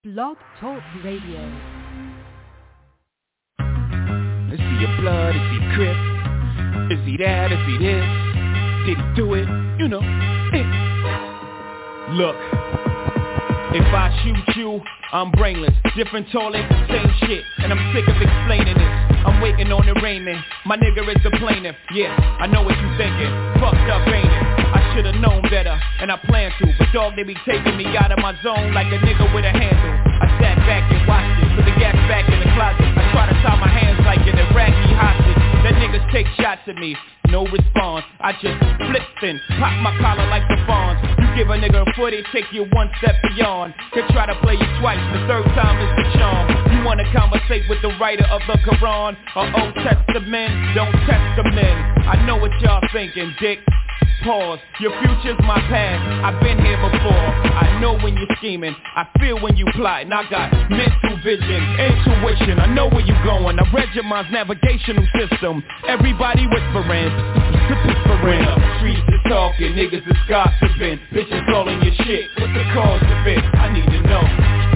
Blog Talk Radio. Is he a blood? Is he Crip? Is he that? Is he this? Did he do it? You know. Look, if I shoot you, I'm brainless. Different toilet, same shit. And I'm sick of explaining this. I'm waiting on the raiment. My nigga is the plaintiff. Yeah, I know what you thinking. Fucked up, ain't it? I should've known better, and I plan to. But dog, they be taking me out of my zone like a nigga with a handle. I sat back and watched it. Put the gas back in the closet. I try to tie my hands like an Iraqi hostage. That niggas take shots at me. No response. I just flipped and pop my collar like the fawns. You give a nigga a foot, it take you one step beyond. Could try to play you twice, the third time is the charm. You wanna conversate with the writer of the Quran or Old Testament? Don't test the men. I know what y'all thinking, dick. Pause, your future's my past. I've been here before. I know when you're scheming. I feel when you plotting. I got mental vision, intuition. I know where you're going. I read your mind's navigational system. Everybody whispering, whispering. Streets is talking, niggas is gossiping. Bitches calling your shit. What's the cause of it? I need to know.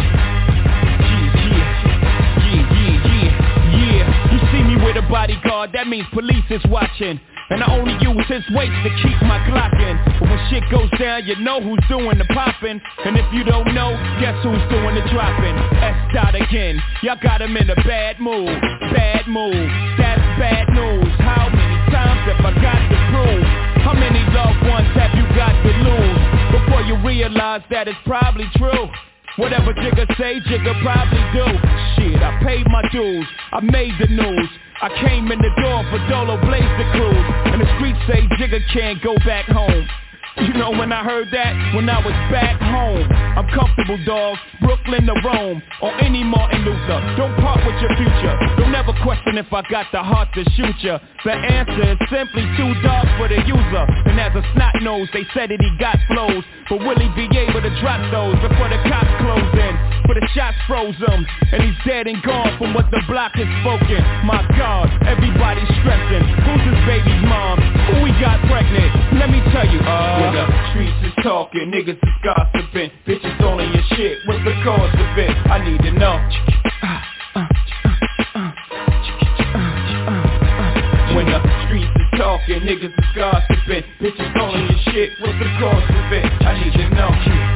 Yeah. You see me with a bodyguard, that means police is watching. And I only use his weight to keep my Glock in. But when shit goes down, you know who's doing the popping. And if you don't know, guess who's doing the dropping? S. again, y'all got him in a bad mood. Bad mood, that's bad news. How many times have I got to prove? How many loved ones have you got to lose? Before you realize that it's probably true. Whatever Jigga say, Jigga probably do. Shit, I paid my dues, I made the news. I came in the door for Dolo Blaze the Cruise. And the streets say Jigga can't go back home. You know when I heard that? When I was back home. I'm comfortable, dog. Brooklyn to Rome. Or any Martin Luther. Don't part with your future. Don't ever question if I got the heart to shoot ya. The answer is simply too dark for the user. And as a snot nose, they said that he got flows. But will he be able to drop those before the cops close in? For the shots froze him. And he's dead and gone from what the block has spoken. My God, everybody's stressing. Who's his baby's mom? Who we got pregnant? Let me tell you, when the streets is talking, niggas is gossiping. Bitches all in your shit, what's the cause of it? I need to know. When the streets is talking, niggas is gossiping. Bitches all in your shit, what's the cause of it? I need to know.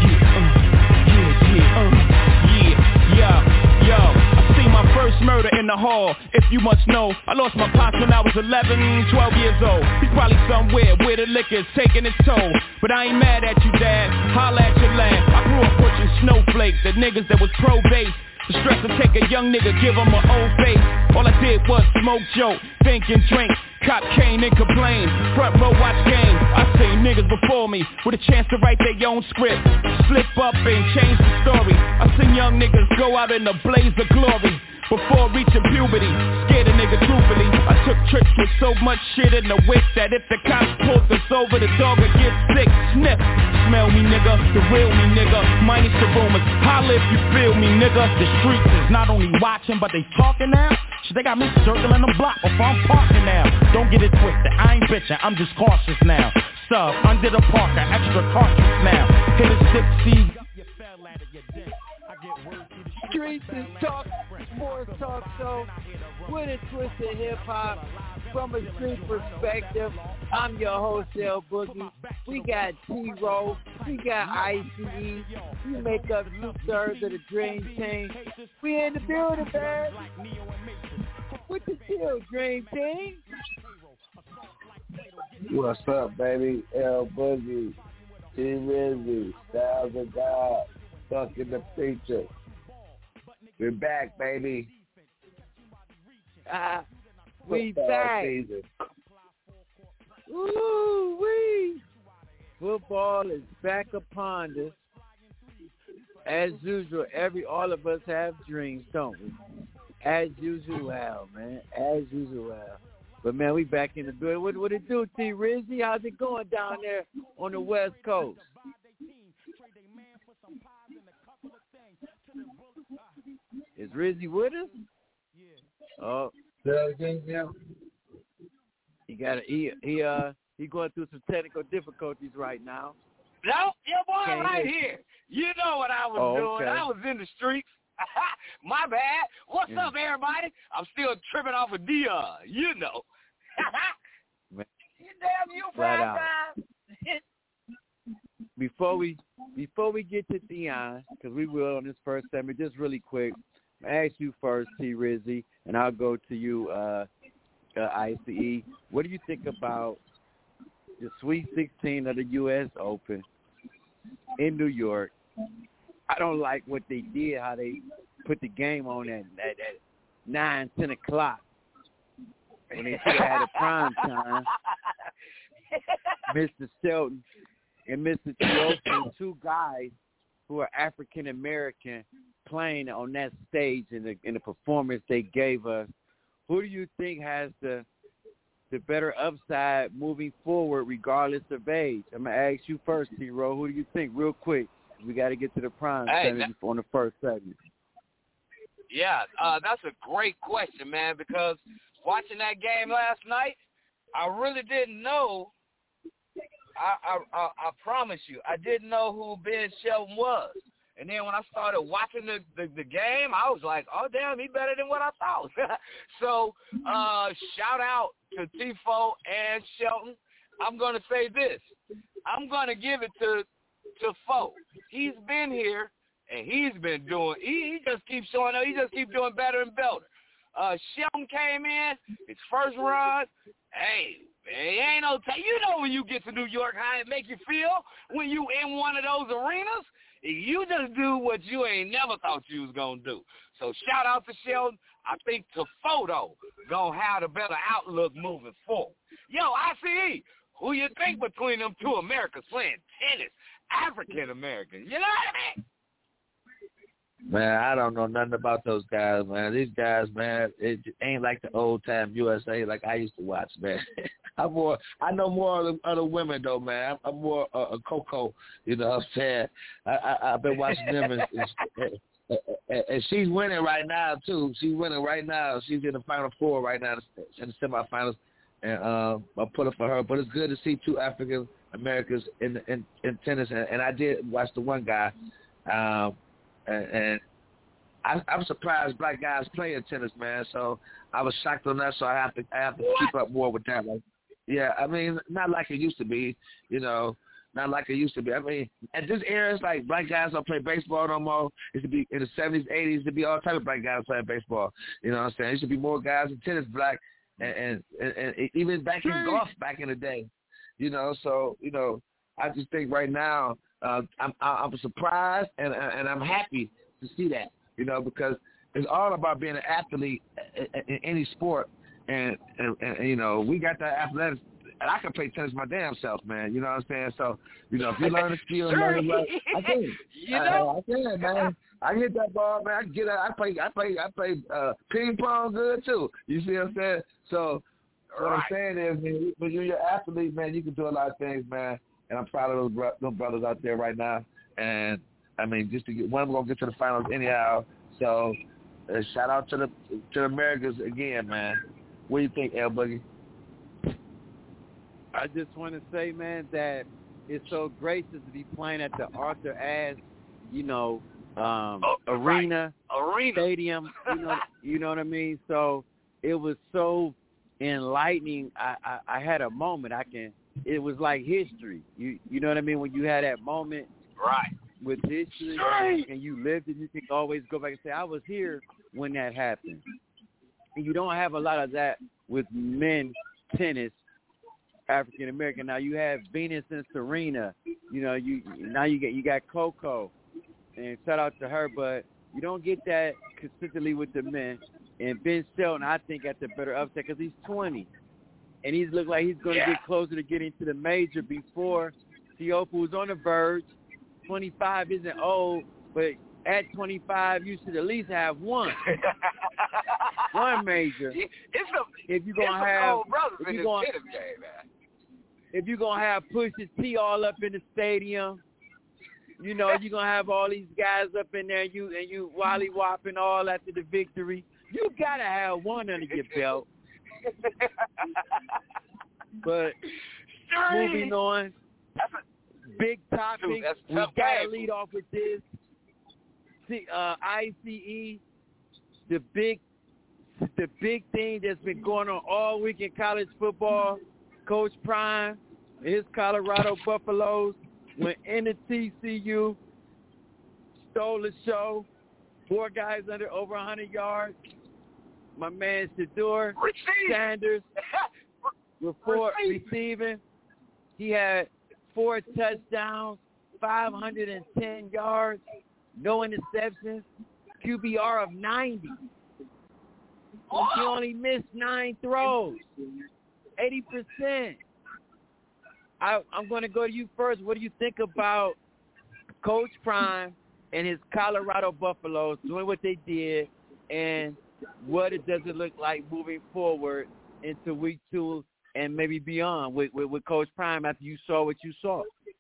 First murder in the hall, if you must know. I lost my pops when I was 11, 12 years old. He's probably somewhere where the liquor's taking its toll. But I ain't mad at you, Dad, holla at your land. I grew up pushing snowflakes, the niggas that was pro-base. The stress to take a young nigga, give him an old face. All I did was smoke, joke, think and drink. Cop cane and complain, front row watch game. I seen niggas before me with a chance to write their own script. Slip up and change the story. I seen young niggas go out in a blaze of glory. Before reaching puberty, scared a nigga truthfully. I took trips with so much shit in the whip that if the cops pulled us over, the dog would get sick. Sniff, smell me nigga, the real me nigga, minus the rumors. Holla if you feel me nigga. The streets is not only watching, but they talking now. Shit, they got me circling the block before I'm parking now. Don't get it twisted, I ain't bitching, I'm just cautious now. Sub, under the parker, extra cartridge now. Hit a 6C. You fell out of your dick. I get word to the Streets is talk, sports talk show with a twist of hip-hop from a street perspective. I'm your host, L Boogie. We got T-Roll, we got ICE. We make up 2/3 of the Dream Team. We in the building, man. What the deal, Dream Team? What's up, baby? L Boogie, T-Rizzy, Styles of God, Stuck in the Preacher. We're back, baby. We back. Woo-wee. Football is back upon us. As usual, all of us have dreams, don't we? As usual, man. As usual. But, man, we back in the building. What it do, T-Rizzy? How's it going down there on the West Coast? Is Rizzy with us? Oh, he going through some technical difficulties right now. No, your boy right here. You know what I was doing. I was in the streets. My bad. What's up, everybody? I'm still tripping off of Dion. You know. You damn you, prime time. Before we get to Dion, because we will on this first segment, just really quick, I'll ask you first, T. Rizzy, and I'll go to you, ICE. What do you think about the Sweet 16 of the U.S. Open in New York? I don't like what they did, how they put the game on at 9, 10 o'clock when they should have had a prime time. Mr. Shelton and Mr. Teofimo, two guys who are African American, playing on that stage in the performance they gave us. Who do you think has the better upside moving forward, regardless of age? I'm gonna ask you first, T-Row. Who do you think, real quick? We got to get to the prime segment on the first segment. Yeah, that's a great question, man. Because watching that game last night, I really didn't know. I promise you, I didn't know who Ben Shelton was. And then when I started watching the game, I was like, oh, damn, he better than what I thought. So shout out to Tifo and Shelton. I'm going to say this. I'm going to give it to Fo. He's been here, and he's been doing – he just keeps showing up. He just keeps doing better and better. Shelton came in, his first run. Hey, ain't no you know when you get to New York how it make you feel when you in one of those arenas? You just do what you ain't never thought you was going to do. So shout out to Sheldon. I think Tefoto going to have a better outlook moving forward. Yo, ICE, who you think between them two Americans playing tennis? African Americans. You know what I mean? Man, I don't know nothing about those guys, man. These guys, man, it ain't like the old-time USA like I used to watch, man. I know more of the women, though, man. I'm more a Coco, you know what I'm saying? I've been watching them, and she's winning right now, too. She's winning right now. She's in the Final Four right now, in the semifinals, and I'll put it for her. But it's good to see two African Americans in tennis, and I did watch the one guy, and I'm surprised black guys playing tennis, man. So I was shocked on that. So I have to keep up more with that. Like, yeah, I mean, not like it used to be, you know, not like it used to be. I mean, at this era, it's like black guys don't play baseball no more. It should be in the 70s, 80s, to be all type of black guys playing baseball. You know what I'm saying? There should be more guys in tennis black, and even back in golf back in the day. You know, so you know, I just think right now. I'm surprised and I'm happy to see that, you know, because it's all about being an athlete in any sport, and you know, we got that athletics, and I can play tennis my damn self, man. You know what I'm saying? So, you know, if you learn a skill, learn it, I can. You know, I can, man. I hit that ball, man. I can get out. I play ping pong good too. You see what I'm saying? So, what I'm saying is, man, when you're an athlete, man, you can do a lot of things, man. And I'm proud of those brothers out there right now. And, I mean, just to get one of them going to get to the finals anyhow. So, shout out to the Americans again, man. What do you think, L Boogie? I just want to say, man, that it's so gracious to be playing at the Arthur Ashe, you know, arena, stadium. You know what I mean? So it was so enlightening. I had a moment. It was like history. You know what I mean? When you had that moment with history and you lived it, you can always go back and say, I was here when that happened. And you don't have a lot of that with men tennis, African American. Now you have Venus and Serena. You know, you got Coco, and shout out to her, but you don't get that consistently with the men. And Ben Shelton, I think, at the better upset because he's 20. And he's looked like he's going to get closer to getting to the major before Teofimo was on the verge. 25 isn't old, but at 25, you should at least have one major. If you're going to have Pusha T all up in the stadium, you know, you're going to have all these guys up in there, and you wally-whopping all after the victory. You got to have one under your belt. But moving on, Big topic. That's We tough got to game. lead off with this. See, ICE, the big thing that's been going on all week in college football. Coach Prime and his Colorado Buffaloes went into TCU, stole the show. 4 guys under over 100 yards. My man Shedeur Sanders with 4 receiving. He had 4 touchdowns, 510 yards, no interceptions, QBR of 90. He only missed 9 throws, 80%. I'm going to go to you first. What do you think about Coach Prime and his Colorado Buffaloes doing what they did, and what does it look like moving forward into week 2 and maybe beyond with Coach Prime after you saw what you saw?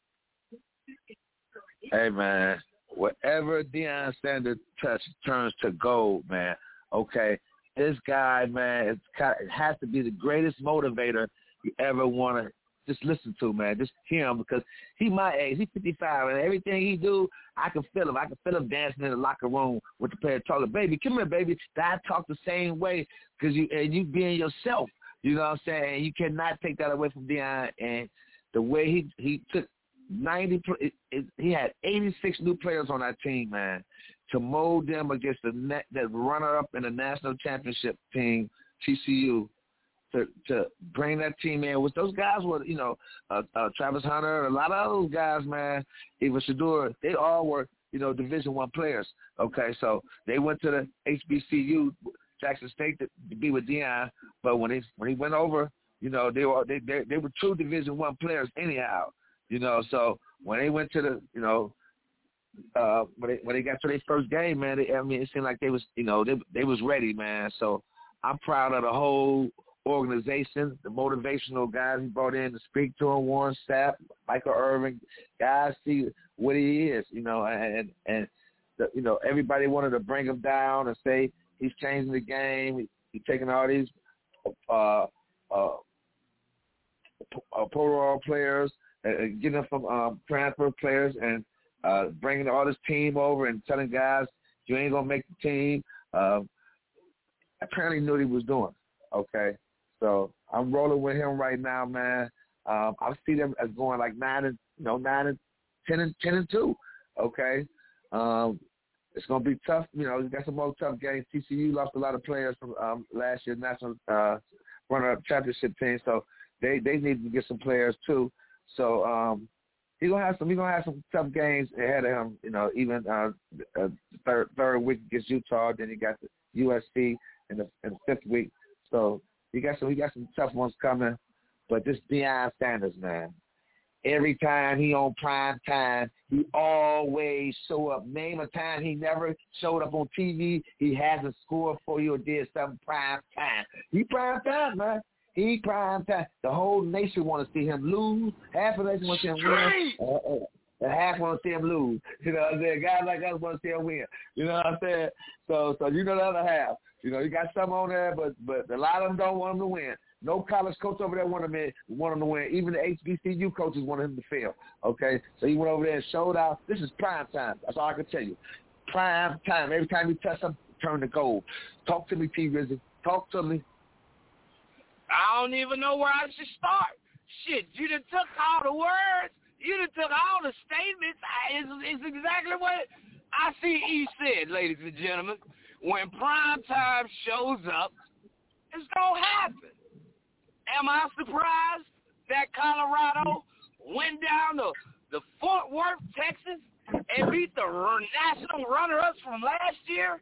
Hey, man, whatever Deion Sanders turns to gold, man, okay, this guy, man, it has to be the greatest motivator you ever want to just listen to, man. Just hear him, because he my age. He's 55, and everything he do, I can feel him. I can feel him dancing in the locker room with the player talking, baby, come here, baby. I talk the same way, because you being yourself. You know what I'm saying? You cannot take that away from Deion. And the way he took 90, he had 86 new players on that team, man, to mold them against the runner-up in the national championship team, TCU. To bring that team in, which those guys were, Travis Hunter, a lot of those guys, man, even Shedeur, they all were, Division I players. Okay, so they went to the HBCU, Jackson State, to be with Deion, but when he went over, they were true Division I players anyhow. So when they went to the, when they got to their first game, man, it seemed like they was, they was ready, man. So I'm proud of the whole organization, the motivational guys he brought in to speak to him, Warren Sapp, Michael Irvin, guys see what he is, and everybody wanted to bring him down and say he's changing the game. He's taking all these pro players, getting them from transfer players, and bringing all this team over and telling guys you ain't gonna make the team. Apparently knew what he was doing. Okay. So I'm rolling with him right now, man. I see them as going like 9 and 10-2. Okay. It's gonna be tough. We got some more tough games. TCU lost a lot of players from last year's national runner-up championship team, so they need to get some players too. So he's gonna have some tough games ahead of him. Even third week against Utah, then he got the USC in the 5th week. So he got some tough ones coming, but this Deion Sanders, man, every time he on prime time, he always show up. Name a time he never showed up on TV. He hasn't scored for you or did something prime time. He prime time, man. He prime time. The whole nation want to see him lose. Half of the nation want to see him win. And half want to see him lose. You know what I'm saying? Guys like us want to see him win. You know what I'm saying? So the other half. You got some on there, but a lot of them don't want him to win. No college coach over there want him to win. Even the HBCU coaches want him to fail. Okay? So he went over there and showed out. This is prime time. That's all I can tell you. Prime time. Every time you touch something, turn to gold. Talk to me, T. Rizzy. Talk to me. I don't even know where I should start. Shit, you done took all the words. You done took all the statements. It's exactly what ICE said, ladies and gentlemen. When prime time shows up, it's going to happen. Am I surprised that Colorado went down to Fort Worth, Texas, and beat the national runner-ups from last year?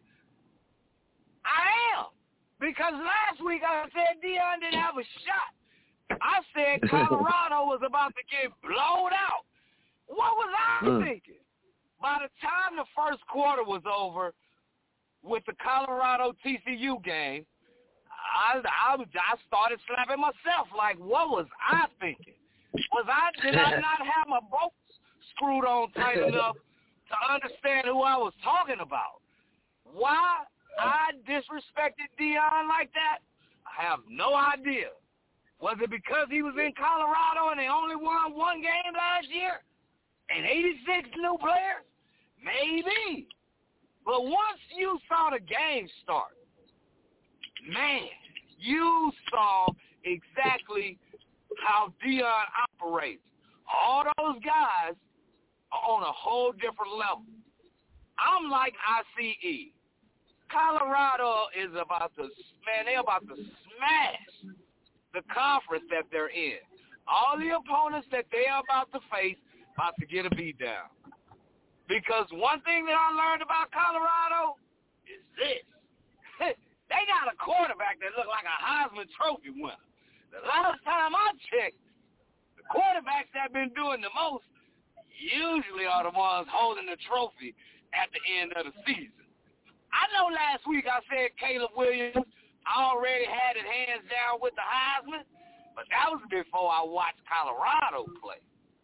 I am. Because last week I said Deion didn't have a shot. I said Colorado was about to get blown out. What was I thinking? By the time the first quarter was over with the Colorado TCU game, I started slapping myself like, what was I thinking? Did I not have my bolts screwed on tight enough to understand who I was talking about? Why I disrespected Deion like that, I have no idea. Was it because he was in Colorado and they only won one game last year? and 86 new players? Maybe. But once you saw the game start, man, you saw exactly how Deion operates. All those guys are on a whole different level. I'm like ICE. Colorado is about to, man, they're about to smash the conference that they're in. All the opponents that they are about to face about to get a beat down. Because one thing that I learned about Colorado is this. They got a quarterback that looked like a Heisman Trophy winner. The last time I checked, the quarterbacks that have been doing the most usually are the ones holding the trophy at the end of the season. I know last week I said Caleb Williams already had his hands down with the Heisman, but that was before I watched Colorado play.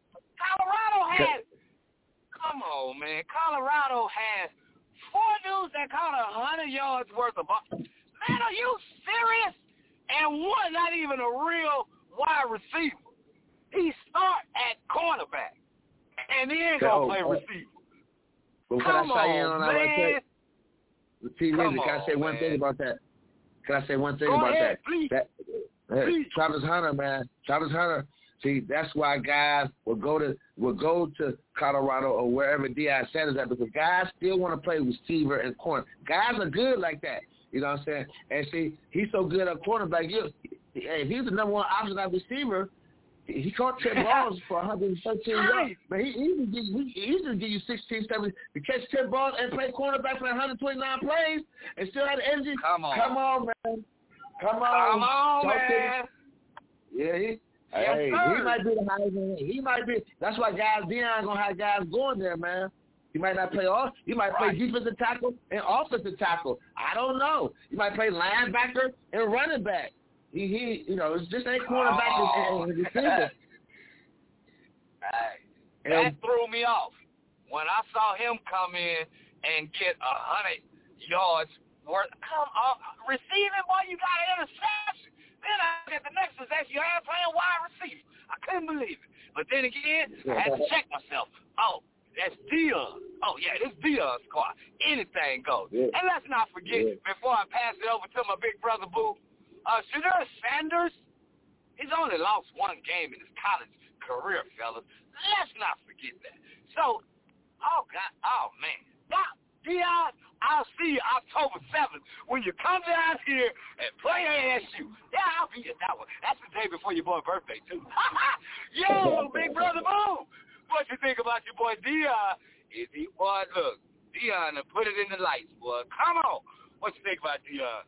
Come on, man. Colorado has 4 dudes that caught 100 yards worth of ball. Man, are you serious? And one not even a real wide receiver. He start at cornerback, and then go play receiver. Well, can I say on that right there? Can I say one thing about that? Please. Travis Hunter, man. Travis Hunter. See, that's why guys will go to Colorado or wherever Deion Sanders at, because guys still want to play receiver and corner. Guys are good like that. You know what I'm saying? And see, he's so good at cornerback. If he's the number one option at receiver, he caught 10 balls for 113 yards. But he easily give you 16, 17 to catch 10 balls and play cornerback for 129 plays and still have the energy. Come on, man. Yeah, he might be the Heisman. He might be. That's why Deion gonna have guys going there, man. He might not play all. He might play defensive tackle and offensive tackle. I don't know. He might play linebacker and running back. He it's just ain't cornerback and receiver. That threw me off when I saw him come in and get 100 yards worth. Come on, receiving, boy, you got an interception. Then I get the next possession, you ain't playing wide receiver. I couldn't believe it. But then again, I had to check myself. Oh, that's Deion. Oh, yeah, this Deion squad. Anything goes. Yeah. And let's not forget, before I pass it over to my big brother, Boo, Shedeur Sanders, he's only lost 1 game in his college career, fellas. Let's not forget that. So, man. Now, Deion, I'll see you October 7th when you come down here and play ASU. Yeah, I'll be at that one. That's the day before your boy's birthday, too. Yo, big brother, Boo. What you think about your boy Deion? Boy, look, Deion put it in the lights, boy. Come on. What you think about Deion?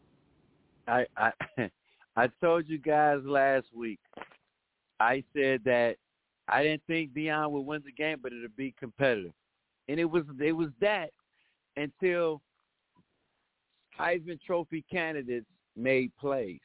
I told you guys last week, I said that I didn't think Deion would win the game, but it would be competitive. And it was that until Heisman Trophy candidates made plays.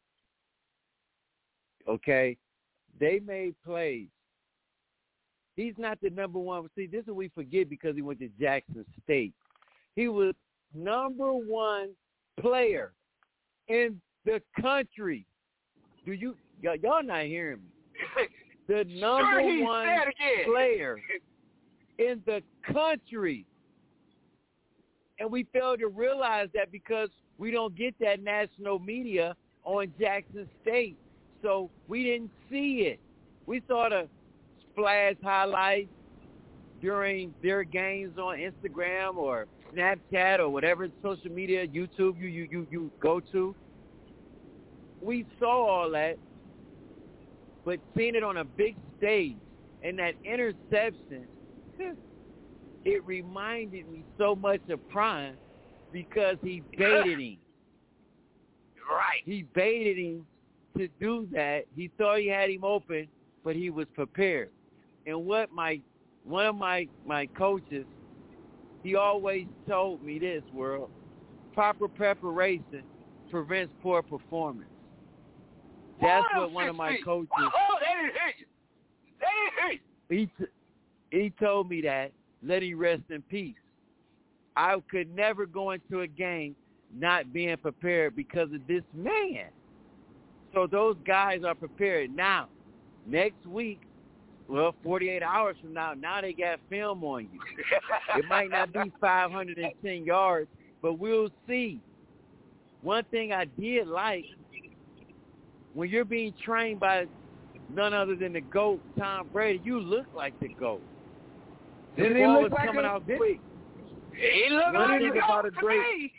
Okay? They made plays. He's not the number one. See, this is what we forget because he went to Jackson State. He was number 1 player in the country. Y'all not hearing me? The number 1 player in the country. And we fail to realize that because we don't get that national media on Jackson State. So we didn't see it. We saw the splash highlights during their games on Instagram or Snapchat or whatever social media, YouTube you go to. We saw all that, but seeing it on a big stage and that interception, it reminded me so much of Prime because he baited him. Right. He baited him to do that. He thought he had him open, but he was prepared. And what one of my coaches, he always told me this, World, proper preparation prevents poor performance. That's what one of my coaches. Oh, they didn't hear you. He told me that. Let him rest in peace. I could never go into a game not being prepared because of this man. So those guys are prepared. Now, next week, Well, 48 hours from now they got film on you. It might not be 510 yards, but we'll see. One thing I did like, when you're being trained by none other than the GOAT, Tom Brady, you look like the GOAT. The ball is coming out quick. He looked like thing a about a GOAT to great me.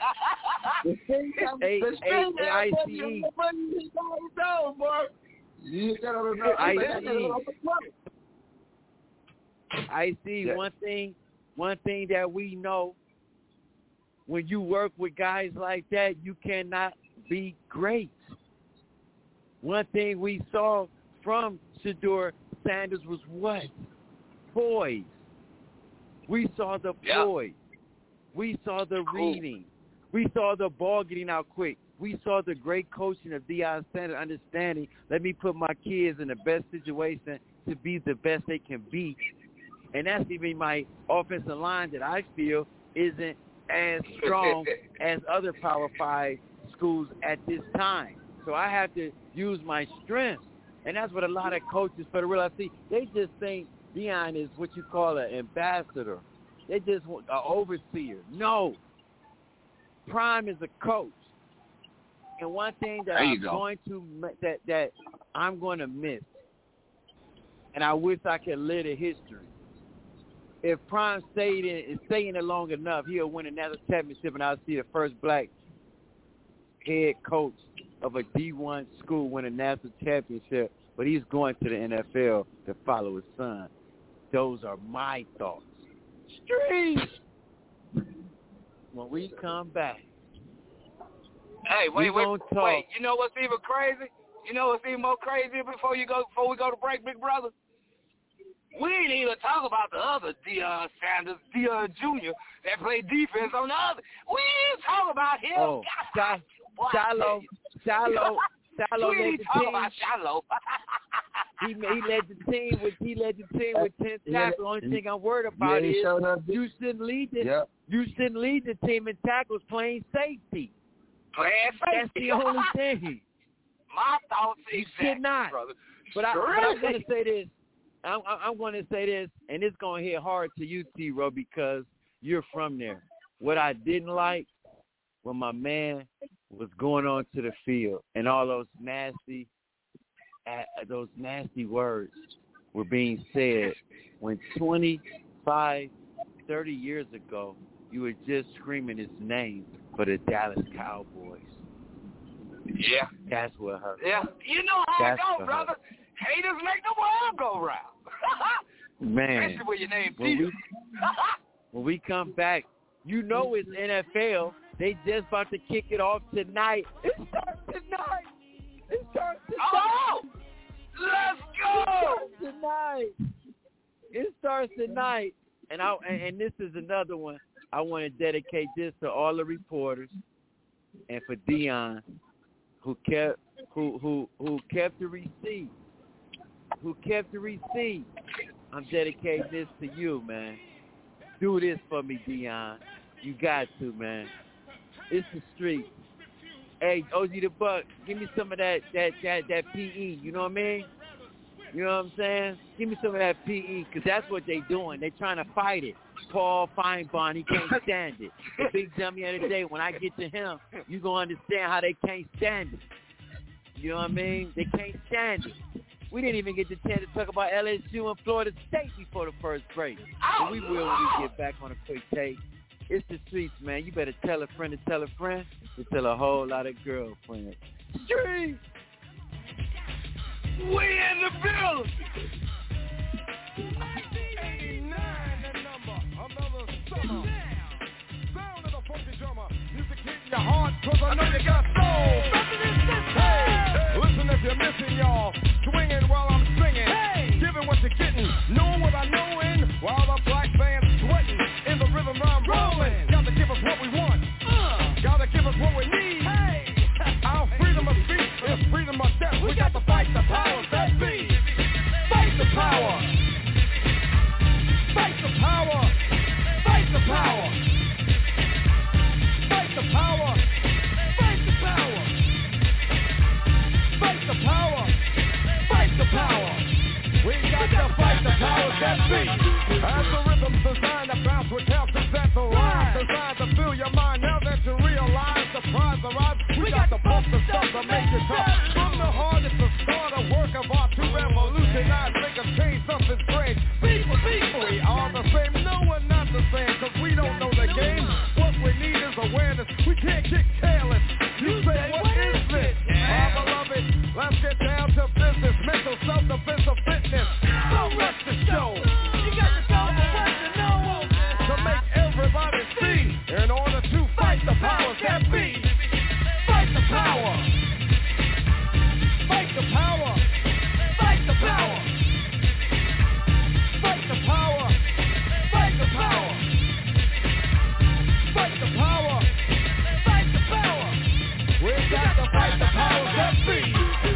I see one thing that we know, when you work with guys like that, you cannot be great. One thing we saw from Shedeur Sanders was what? Poise. We saw the poise. We saw the reading. We saw the ball getting out quick. We saw the great coaching of Deion Sanders, understanding, let me put my kids in the best situation to be the best they can be. And that's even my offensive line that I feel isn't as strong as other Power 5 schools at this time. So I have to use my strength. And that's what a lot of coaches for the real I see. They just think Deion is what you call an ambassador. They just want an overseer. No. Prime is a coach. And one thing that I'm going to miss, and I wish I could live the history. If Prime stayed in it long enough, he'll win another championship, and I'll see the first black head coach of a D1 school win a national championship. But he's going to the NFL to follow his son. Those are my thoughts. Street. When we come back. Hey, wait. You know what's even crazy? You know what's even more crazy before we go to break, big brother? We ain't even talk about the other Deion Sanders, Deion Jr. that played defense on the other. We ain't talk about him. Oh, Shiloh we led ain't the talk team. about Shiloh. He led the team with 10 tackles. Only thing I'm worried about is you shouldn't lead the team in tackles playing safety. That's the only thing. My thoughts exactly, should not. Brother. But I'm going to say this. I'm going to say this, and it's going to hit hard to you, T-Row, because you're from there. What I didn't like when my man was going on to the field and all those nasty words were being said when 25, 30 years ago, you were just screaming his name for the Dallas Cowboys. Yeah. That's what hurt. Yeah. You know how it goes, brother. Haters make the world go round. Man. Especially when your name Peter. When we come back, you know it's NFL. They just about to kick it off tonight. It starts tonight. Oh! Let's go! It starts tonight. And this is another one. I want to dedicate this to all the reporters and for Deion, who kept the receipt. I'm dedicating this to you, man. Do this for me, Deion. You got to, man. It's the street. Hey, OG the Buck, give me some of that PE. You know what I mean? You know what I'm saying? Give me some of that PE, because that's what they doing. They trying to fight it. Paul Feinbaum, he can't stand it. The big dummy of the day, when I get to him, you going to understand how they can't stand it. You know what I mean? They can't stand it. We didn't even get the chance to talk about LSU and Florida State before the first break. But we will when we get back on a quick take. It's the streets, man. You better tell a friend to tell a friend to tell a whole lot of girlfriends. Streets! We in the building! 89, the number, another summer. Sound of the funky drummer. Music hitting your heart, cause I know you got soul. Hey, listen if you're missing, y'all. Swinging while I'm singing. Hey, giving what you're getting. Knowing what I'm knowing. While the black band's sweating. In the rhythm I'm rolling. Gotta give us what we want. Gotta give us what we need. Hey, our freedom of speech is freedom of death. We got to fight the powers that be. Fight the power. Fight the power. Fight the power. Fight the power. Fight the power. surprise arrives. We got the bump the stuff to make it tough. From the hardest to start a work of art to revolutionize, make a change, something strange. People, we are the same. No, we're not the same, cause we don't know the game. What we need is awareness. We can't get careless. You say, what is this? Our beloved, let's get down to business. Mental self-defense of fitness. Don't rush the show. You got to go for what you know. To make everybody see. In order to fight the powers that be. Fight the power. Fight the power. Fight the power. Fight the power. Fight the power. Fight the power. Fight the power. We got to fight the powers that be.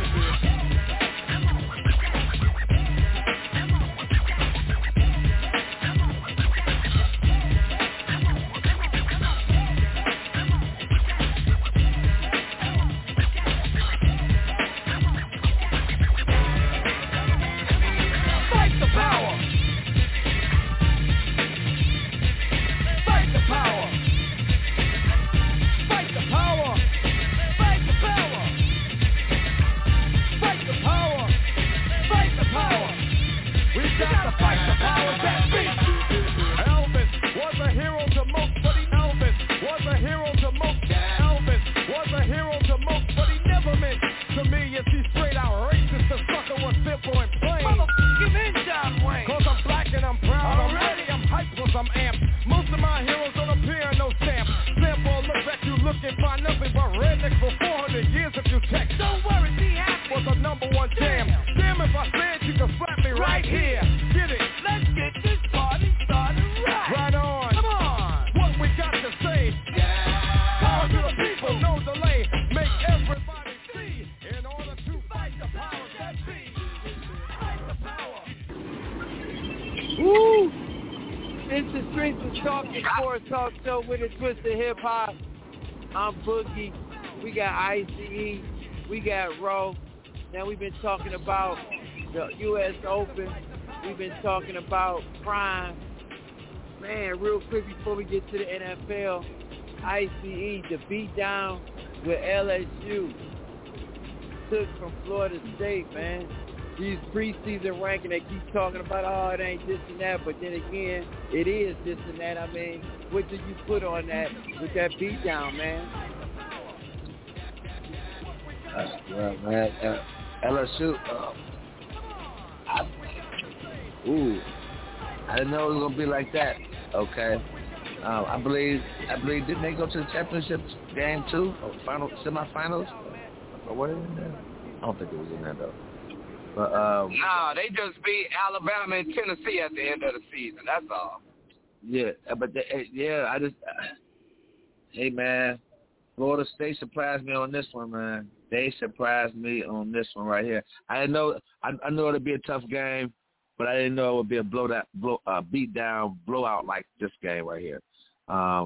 With a twist of hip hop. I'm Boogie. We got ICE. We got Ro. Now we've been talking about the U.S. Open. We've been talking about Prime. Man, real quick before we get to the NFL, ICE, the beatdown with LSU took from Florida State, man. These preseason ranking, they keep talking about, oh, it ain't this and that, but then again, it is this and that. I mean, what did you put on that with that beatdown, man? Well, man, LSU, I didn't know it was gonna be like that. Okay, I believe didn't they go to the championship game too, or semifinals, or what? I don't think it was in there though. But nah, they just beat Alabama and Tennessee at the end of the season. That's all. Yeah, but hey man, Florida State surprised me on this one, man. They surprised me on this one right here. I know it'd be a tough game, but I didn't know it would be a beat down, blowout like this game right here. I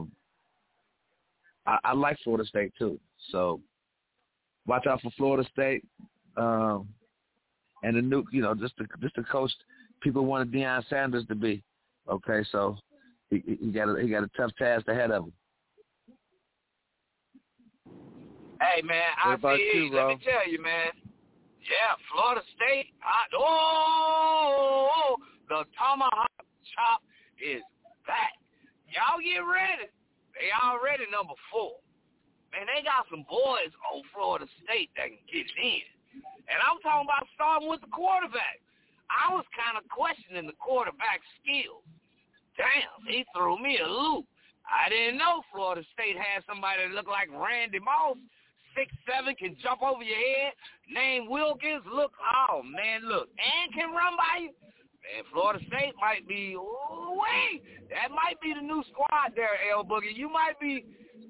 like Florida State too, so watch out for Florida State. And the new, just the coach people wanted Deion Sanders to be. Okay, so he got a tough task ahead of him. Hey man, let me tell you, man. Yeah, Florida State. The tomahawk chop is back. Y'all get ready. They already number 4. Man, they got some boys on Florida State that can get in. And I'm talking about starting with the quarterback. I was kind of questioning the quarterback skills. Damn, he threw me a loop. I didn't know Florida State had somebody that looked like Randy Moss, 6'7", can jump over your head, named Wilkins. And can run by you. Man, Florida State might be, that might be the new squad there, L Boogie. You might be,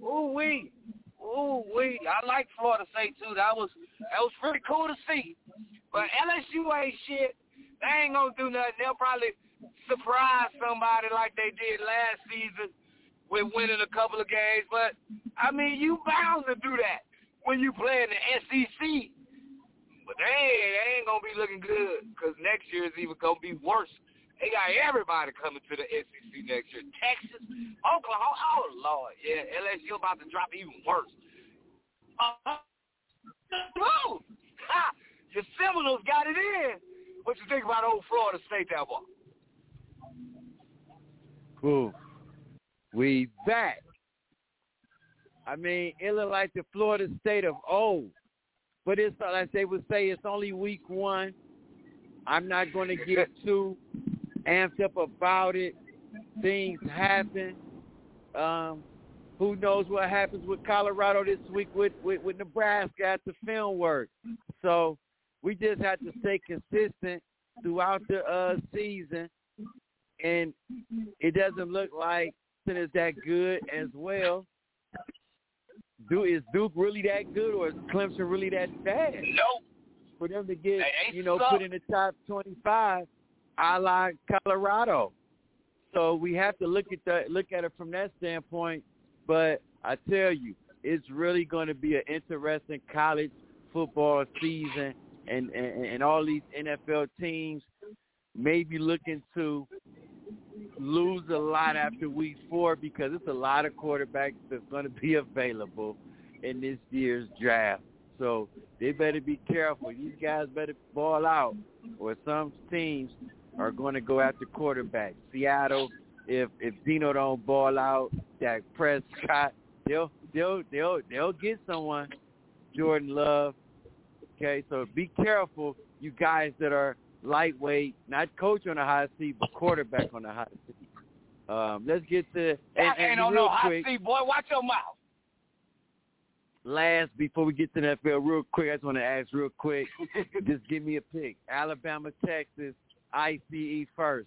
I like Florida State too. That was pretty cool to see. But LSU ain't shit. They ain't gonna do nothing. They'll probably surprise somebody like they did last season with winning a couple of games. But I mean, you bound to do that when you play in the SEC. But they ain't gonna be looking good because next year is even gonna be worse. They got everybody coming to the SEC next year. Texas, Oklahoma, oh Lord, yeah, LSU about to drop even worse. Your Seminoles got it in. What you think about old Florida State, that boy? Cool. We back. I mean, it looked like the Florida State of old. But it's like they would say, it's only week one. I'm not going to get too amped up about it. Things happen. Who knows what happens with Colorado this week with Nebraska at the film work. So we just have to stay consistent throughout the season. And it doesn't look like it's that good as well. Is Duke really that good, or is Clemson really that bad? Nope. For them to get, put in the top 25, a la Colorado. So we have to look at it from that standpoint. But I tell you, it's really going to be an interesting college football season, and all these NFL teams may be looking to lose a lot after week 4 because it's a lot of quarterbacks that's going to be available in this year's draft. So they better be careful. These guys better ball out, or some teams are going to go after quarterbacks. Seattle, if Dino don't ball out, Dak Prescott, they'll get someone. Jordan Love. Okay, so be careful, you guys that are lightweight, not coach on the hot seat, but quarterback on the hot seat. Let's get to ain't on no hot seat, boy. Watch your mouth. Last, before we get to the NFL, real quick, I just want to ask real quick, just give me a pick. Alabama, Texas, ICE first.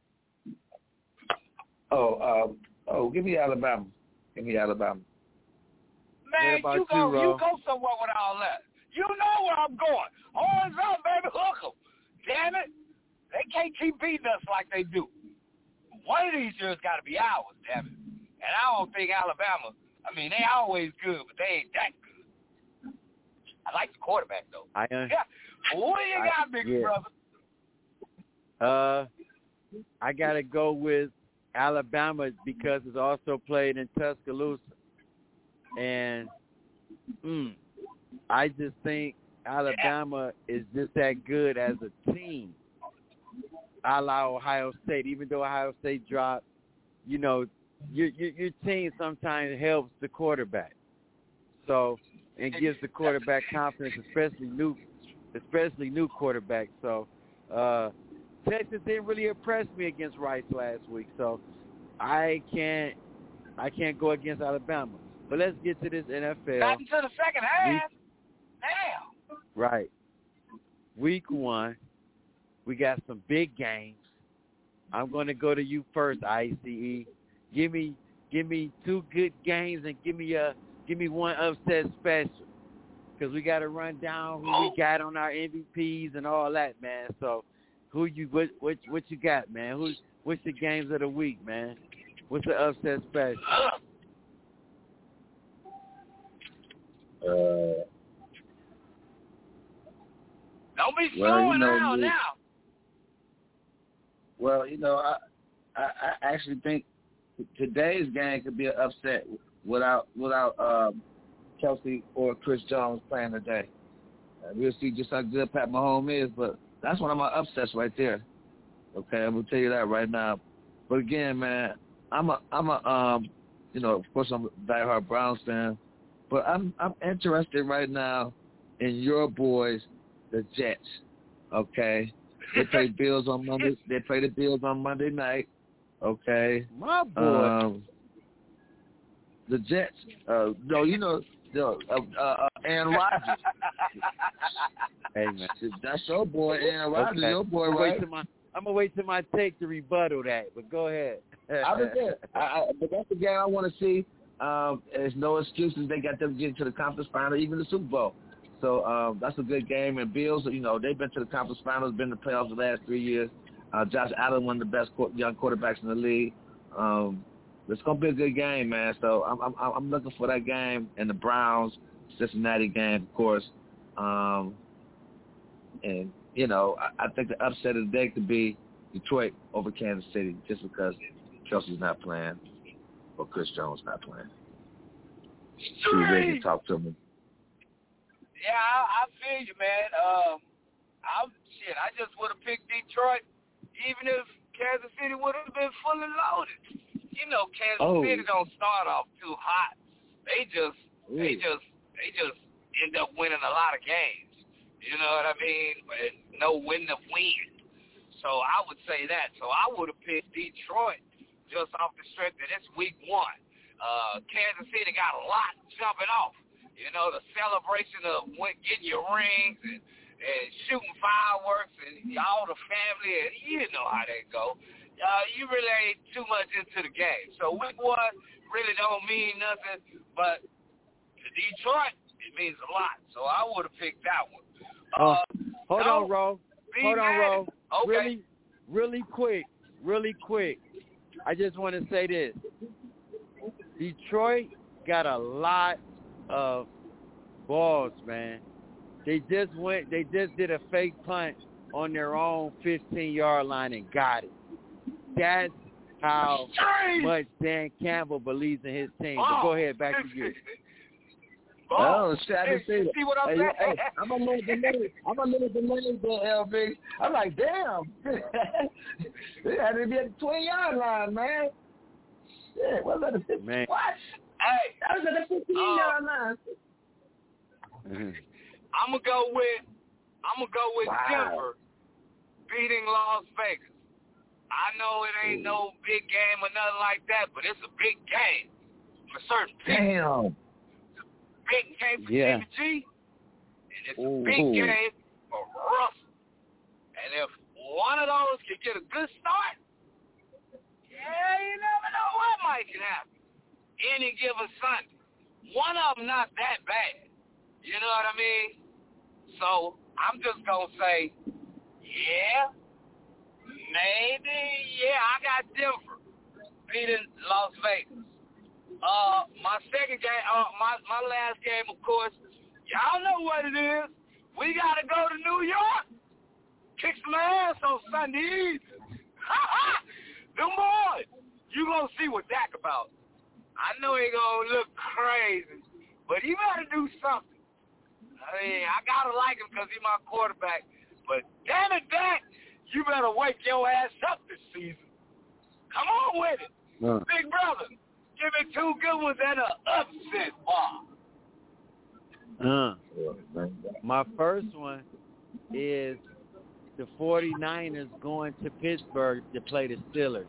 Give me Alabama. Give me Alabama. Man, you go somewhere with all that. You know where I'm going. Horns up, baby, hook 'em. Damn it. They can't keep beating us like they do. One of these years got to be ours, damn it. And I don't think Alabama, they always good, but they ain't that good. I like the quarterback, though. What do you got, big brother? I got to go with Alabama because it's also played in Tuscaloosa. And I just think Alabama is just that good as a team, a la Ohio State. Even though Ohio State dropped, your team sometimes helps the quarterback. So, and gives the quarterback confidence, especially new quarterbacks. So, Texas didn't really impress me against Rice last week. So, I can't go against Alabama. But let's get to this NFL. Got into the second half. Damn. Right. Week 1, we got some big games. I'm going to go to you first, ICE. Give me 2 good games and give me one upset special, because we got to run down who we got on our MVPs and all that, man. So, what you got, man? What's the games of the week, man? What's the upset special? Don't be slowing down now. Well, I actually think today's game could be an upset without Kelsey or Chris Jones playing today. We'll see just how good Pat Mahomes is, but that's one of my upsets right there. Okay, I'm gonna tell you that right now. But again, man, of course I'm a diehard Browns fan, but I'm interested right now in your boys, the Jets. Okay, they play Bills on Monday. They play the Bills on Monday night. Okay, my boy. The Jets. Aaron Rodgers. Hey man, that's your boy, Aaron Rodgers. Okay. Your boy, right? I'm gonna wait till my take to rebuttal that. But go ahead. But that's the game I want to see. There's no excuses. They got them getting to the conference final, even the Super Bowl. So that's a good game. And Bills, they've been to the conference finals, been in the playoffs the last 3 years. Josh Allen, one of the best young quarterbacks in the league. It's gonna be a good game, man. So I'm looking for that game, and the Browns Cincinnati game, of course. And I think the upset of the day could be Detroit over Kansas City, just because Kelsey's not playing or Chris Jones not playing. Too ready to talk to him. Yeah, I feel you, man. I just would have picked Detroit, even if Kansas City would have been fully loaded. You know, Kansas City don't start off too hot. They just end up winning a lot of games. You know what I mean? But no win to win. So I would say that. So I would have picked Detroit just off the strength that it's week 1. Kansas City got a lot jumping off. You know, the celebration of getting your rings and shooting fireworks and all the family, and you know how they go. You really ain't too much into the game. So week 1 really don't mean nothing, but to Detroit, it means a lot. So I would have picked that one. Hold on, Ro. Okay. Really quick. I just want to say this. Detroit got a lot of balls, man. They just did a fake punt on their own 15-yard line and got it. That's how much Dan Campbell believes in his team. But go ahead, back to you. Oh, shit, I can see that. See what I'm saying? Hey, I'm a little delayed there, LB. I'm like, damn. They had to be at the 20-yard line, man. Yeah, what's that, the 50? Man. What? Hey. That was at the 15-yard line. I'm gonna go with Denver beating Las Vegas. I know it ain't no big game or nothing like that, but it's a big game for certain people. Damn. Big game for Jimmy G, and it's a big game for Russell. And if one of those can get a good start, yeah, you never know what might can happen. Any given Sunday. One of them not that bad. You know what I mean? So I'm just going to say, yeah, maybe, I got Denver beating Las Vegas. My second game, my last game, of course, y'all know what it is. We got to go to New York, kick some ass on Sunday evening. Them boys, you going to see what Dak about. I know he going to look crazy, but he better do something. I mean, I got to like him because he's my quarterback. But damn it, Dak, you better wake your ass up this season. Come on with it. Big brother, give me 2 good ones and an upset bar. My first one is the 49ers going to Pittsburgh to play the Steelers.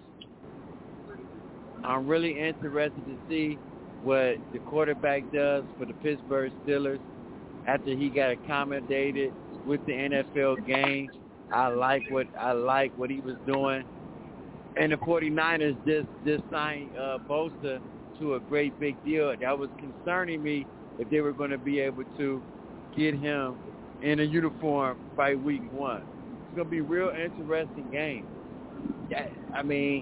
I'm really interested to see what the quarterback does for the Pittsburgh Steelers after he got accommodated with the NFL game. I like what he was doing. And the 49ers just signed Bosa to a great big deal. That was concerning me if they were going to be able to get him in a uniform by week 1. It's going to be a real interesting game. I mean,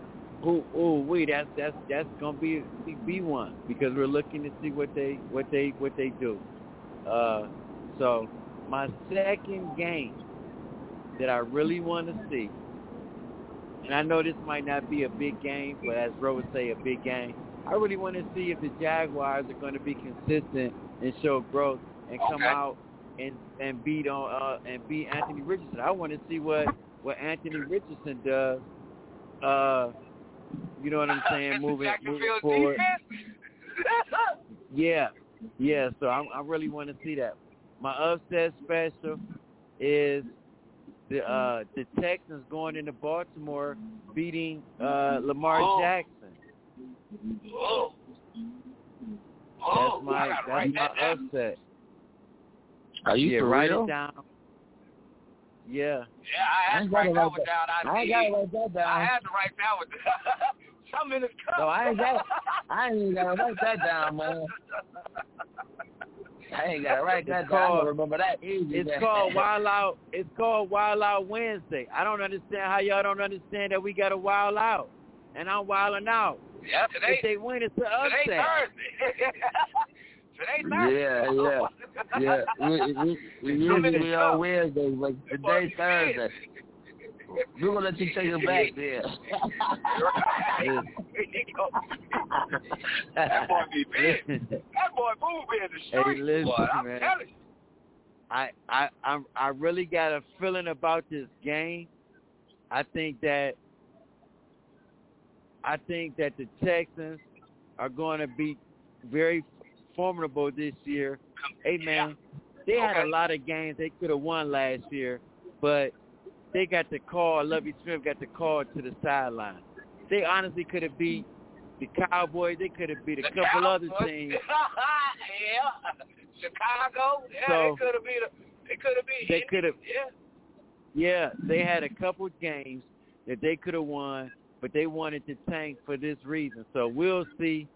that's going to be one because we're looking to see what they do. So my second game that I really want to see, and I know this might not be a big game, but as Ro would say, a big game. I really want to see if the Jaguars are going to be consistent and show growth and come out and beat Anthony Richardson. I want to see what Anthony Richardson does. You know what I'm saying? Moving forward. Yeah. So I really want to see that. My upset special is the Texans going into Baltimore beating Lamar Jackson. That's my upset. Are you for write real? it down. Yeah. I had to write that one down. I ain't got to write that down. I had to write that one down. Some in his cup. No, I ain't got to write that down, man. I ain't got to write that down. I remember that easy. It's called Wild Out. It's called Wild Out Wednesday. I don't understand how y'all don't understand that we got to wild out, and I'm wilding out. Yeah, today. If they win, it's an upset. Today Thursday. Yeah. We usually be on Wednesdays, but today's Thursday. We're gonna let you take it back there. That boy be big. That boy move in the street. Hey, listen, boy, I'm man. telling you. I really got a feeling about this game. I think that the Texans are going to be very formidable this year. Hey, man, they had a lot of games they could have won last year, but they got the call. Lovie Smith got the call to the sideline. They honestly could have beat the Cowboys. They could have beat a couple other teams. Yeah, Chicago. Yeah, So, they could have. Yeah, they had a couple games that they could have won, but they wanted to tank for this reason. So we'll see.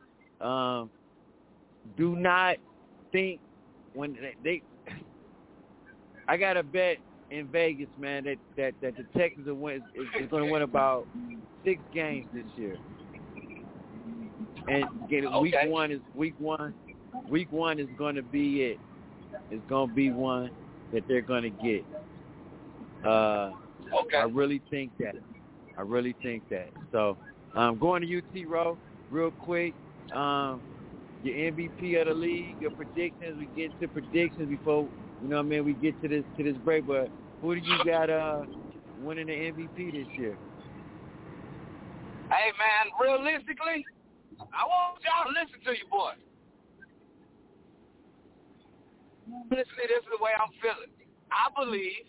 Do not think when they I got a bet in Vegas, man, that the Texans is going to win about 6 games this year. And week one is going to be it. It's going to be one that they're going to get. I really think that. So, going to you, T-Row, real quick. Your MVP of the league, your predictions. We get to predictions before, we get to this break. But who do you got winning the MVP this year? Hey, man, realistically, I want y'all to listen to you, boy. Honestly, this is the way I'm feeling. I believe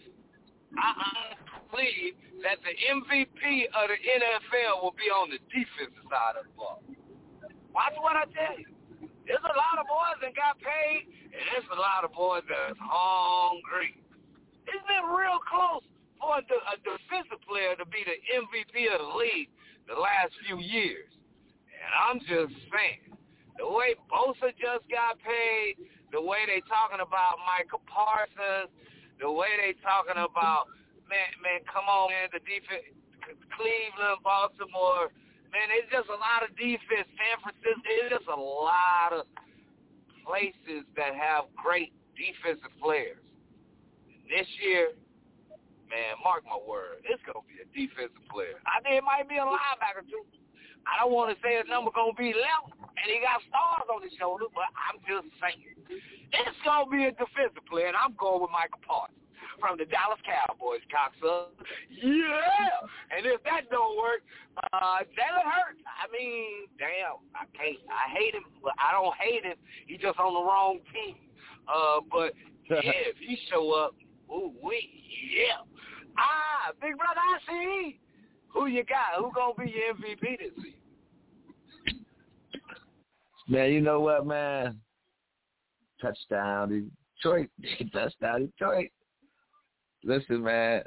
that the MVP of the NFL will be on the defensive side of the ball. Watch what I tell you. There's a lot of boys that got paid, and there's a lot of boys that's hungry. It's been real close for a defensive player to be the MVP of the league the last few years. And I'm just saying, the way Bosa just got paid, the way they talking about Micah Parsons, the way they talking about, man, come on, man, the defense, Cleveland, Baltimore, man, it's just a lot of defense. San Francisco, it's just a lot of places that have great defensive players. This year, man, mark my word, it's going to be a defensive player. I think it might be a linebacker, too. I don't want to say his number going to be 11, and he got stars on his shoulder, but I'm just saying. It's going to be a defensive player, and I'm going with Michael Parsons from the Dallas Cowboys, cocksucker. Yeah! And if that don't work, Jalen Hurts, I mean, damn, I hate him, but I don't hate him. He's just on the wrong team. But, yeah, if he show up, yeah. Big brother, I see. Who you got? Who going to be your MVP this season? Man, you know what, man? Touchdown, Detroit. Touchdown, Detroit. Listen, man,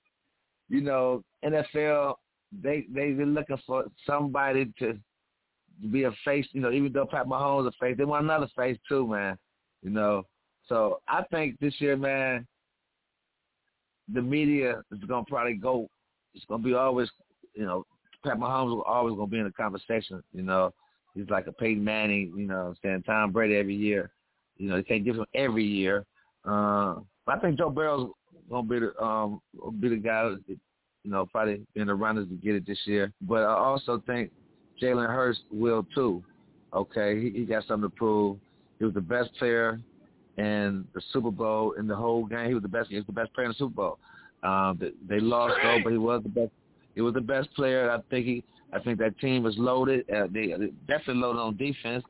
NFL, they've been looking for somebody to be a face, even though Pat Mahomes is a face, they want another face too, man, So I think this year, man, the media is going to probably go, it's going to be always, Pat Mahomes is always going to be in the conversation, He's like a Peyton Manning, saying Tom Brady every year. They can't give him every year. But I think Joe Burrow's gonna be the guy, probably in the runners to get it this year. But I also think Jalen Hurts will too. Okay, he got something to prove. He was the best player in the Super Bowl in the whole game. He was the best player in the Super Bowl. They lost though, but he was the best. He was the best player. I think that team was loaded. They definitely loaded on defense.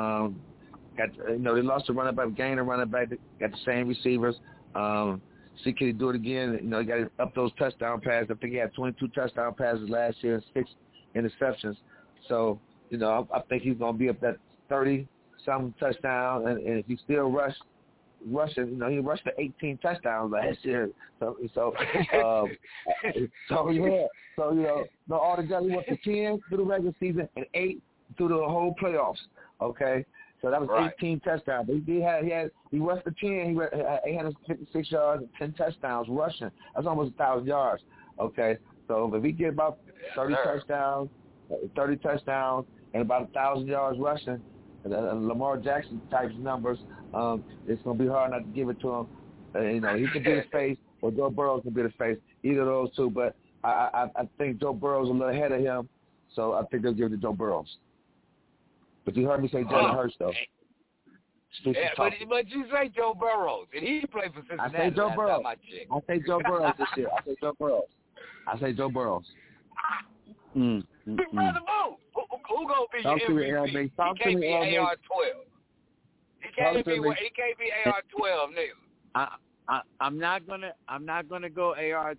They lost the running back, gained a running back. They got the same receivers. See, can he do it again? He got to up those touchdown passes. I think he had 22 touchdown passes last year and 6 interceptions. So, I think he's going to be up that 30-something touchdown. And if he still rushing, he rushed for 18 touchdowns last year. So yeah. So, altogether he went to 10 through the regular season and 8 through the whole playoffs. Okay. So that was 18 touchdowns. He rushed for 10. He had 856 yards and 10 touchdowns rushing. That's almost 1,000 yards. Okay, so if he get about 30 touchdowns and about 1,000 yards rushing, Lamar Jackson type numbers, it's gonna be hard not to give it to him. He can be the face, or Joe Burrow can be the face. Either of those two, but I think Joe Burrow's a little ahead of him, so I think they'll give it to Joe Burrow. But you heard me say Jalen Hurts, though. Yeah, but you say Joe Burrows, and he played for Cincinnati. I say Joe Burrows. I say Joe Burrows this year. I say Joe Burrows. Big Brother Boo, who gonna be your MVP? He can't be AR-12. He can't be AR-12, nigga. I'm not gonna go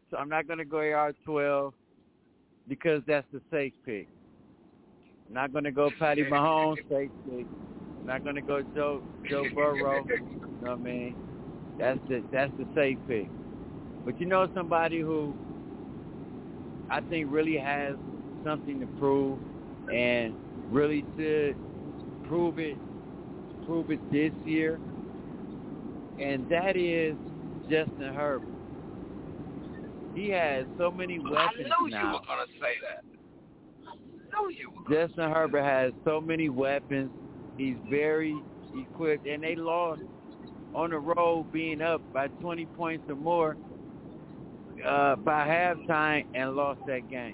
AR-12 because that's the safe pick. I'm not gonna go Patty Mahomes, safe pick. I'm not gonna go Joe Burrow. You know what I mean? That's the safe pick. But you know somebody who I think really has something to prove and really should prove it this year, and that is Justin Herbert. He has so many weapons now. I knew you were going to say that. Justin Herbert has so many weapons. He's very equipped, and they lost on the road being up by 20 points or more by halftime and lost that game.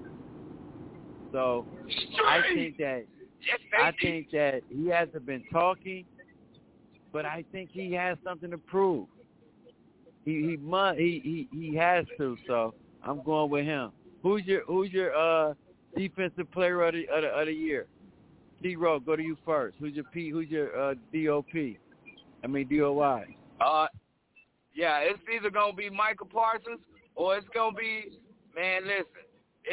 So I think that he hasn't been talking, but I think he has something to prove. He has to. So I'm going with him. Who's your defensive player of the year? D-Row, go to you first. Who's your DOP? I mean DOY. Yeah, it's either gonna be Michael Parsons or it's gonna be, man. Listen,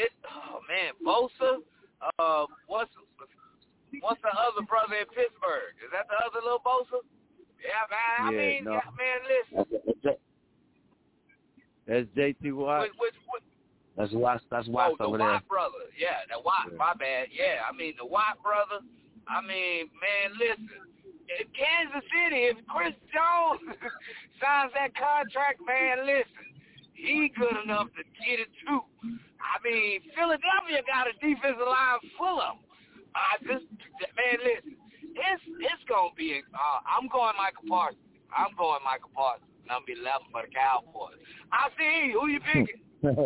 Bosa. What's the other brother in Pittsburgh? Is that the other little Bosa? Yeah, man. Listen. That's JT Watt. That's Watt over there. Watt brother. Yeah, the Watt. My bad. Yeah, I mean the Watt brother. I mean, man, listen. In Kansas City, if Chris Jones signs that contract, man, listen, he good enough to get it too. I mean, Philadelphia got a defensive line full of them. Man, listen, it's gonna be. I'm going Michael Parsons. I'm gonna be left for the Cowboys. I see. Who you picking?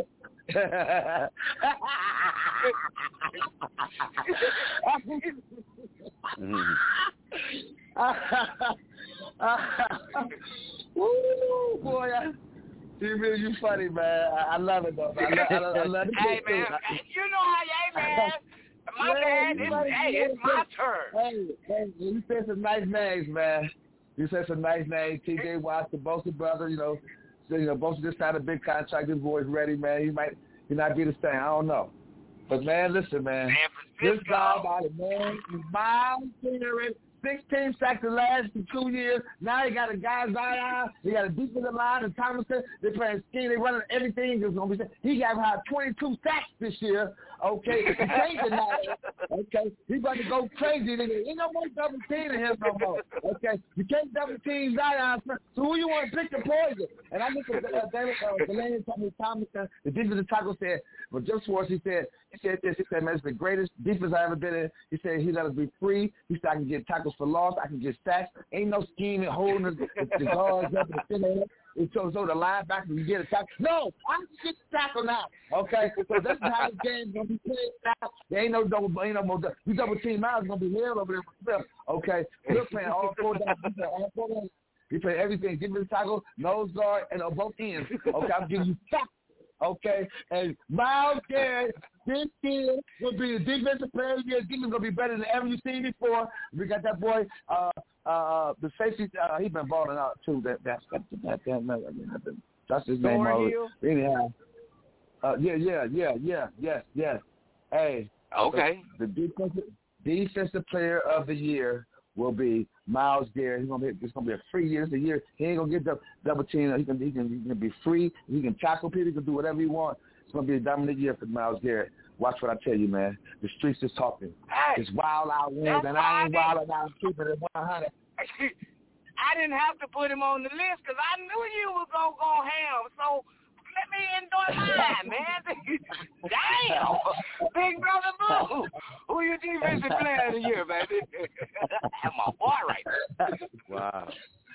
Woo, boy, you funny, man. I love it, though. I love it. Hey, man, you know how man. My bad. It's my turn. Hey, you said some nice names, man. You said some nice names. T.J. Watt, the Bosa brother, Bosa just signed a big contract. This boy's ready, man. He not be the same. I don't know. But, man, listen, man. This guy about it, man. Miles Garrett, 16 sacks the last 2 years. Now he got a guy Zion. He got a defensive line and Thomason. They're playing scheme. They're running everything. He got about 22 sacks this year. Okay, it's crazy now. Okay, he's about to go crazy. Ain't no more double teaming him no more. Okay, you can't double team Zion. So who you want to pick the poison? And I look at Delaney Thomason, the defensive tackle said, well, Jim Schwartz, he said this. He said, man, it's the greatest defense I ever been in. He said he let us be free. He said I can get tackles for loss. I can get sacks. Ain't no scheming, holding the guards up and the center. So the linebacker can get a tackle. No, I can get the tackle now. Okay, so this is how the game's gonna be played now. There ain't no more. You double team now is gonna be held over there with Smith. Okay, we're playing all four down. We play everything. Give me the tackle, nose guard, and on both ends. Okay, I'm giving you tackle. Okay, and Myles Garrett this year will be the defensive player of the year. Defense gonna be better than ever you've seen before. We got that boy, the safety. He been balling out too. That's his name. Anyhow, yes. Hey, okay. The defensive player of the year will be Myles Garrett. It's gonna be a free year. It's a year. He ain't gonna get double team. He can be free. He can tackle people. He can do whatever he wants. It's gonna be a dominant year for Myles Garrett. Watch what I tell you, man. The streets is talking. Hey, it's wild out wins, and I ain't wild out. I'm keeping it 100. I didn't have to put him on the list because I knew you was gonna go ham. So let me enjoy mine, man. Damn, Big Brother Boo. Who your defensive player of the year, baby? That's my boy right there.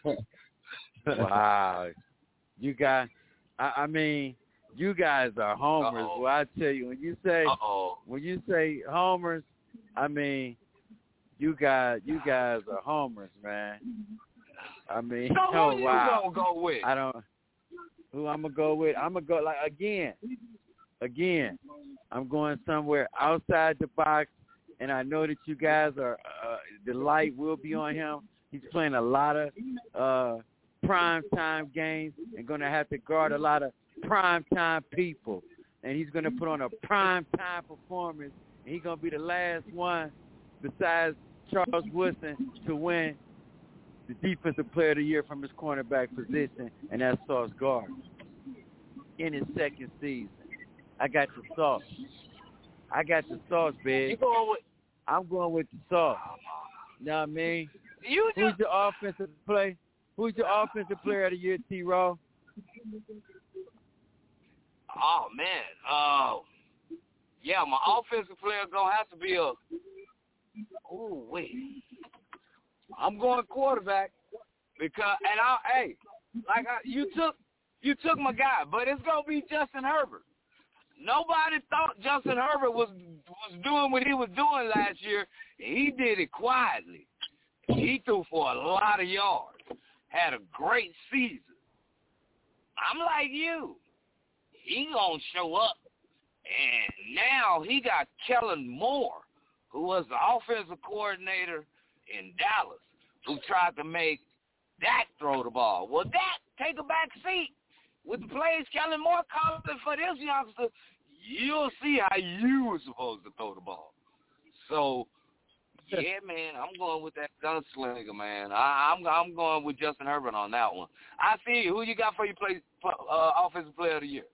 Wow. You guys, I mean, you guys are homers. Well, I tell you, when you say homers, I mean, You guys are homers, man. I mean, So oh who wow. you gonna go with? I don't. Who I'm gonna go with? I'm gonna go like again. I'm going somewhere outside the box, and I know that you guys are. The light will be on him. He's playing a lot of prime time games and going to have to guard a lot of prime time people, and he's going to put on a prime time performance. And he's going to be the last one, besides Charles Woodson, to win the Defensive Player of the Year from his cornerback position, and that's Sauce Gardner in his second season. I got the sauce. Big. You going with? I'm going with the sauce. You know what I mean? Who's your offensive player? Who's your offensive player of the year, T-Raw? Oh man, yeah, my offensive player gonna have to be I'm going quarterback because, you took my guy, but it's gonna be Justin Herbert. Nobody thought Justin Herbert was doing what he was doing last year. He did it quietly. He threw for a lot of yards. Had a great season. I'm like you. He gonna show up. And now he got Kellen Moore, who was the offensive coordinator in Dallas, who tried to make Dak throw the ball. Well, Dak take a back seat. With the plays Kellen Moore calling for this youngster, you'll see how you were supposed to throw the ball. So, yeah, man, I'm going with that gunslinger, man. I'm going with Justin Herbert on that one. I see you. Who you got for your offensive player of the year?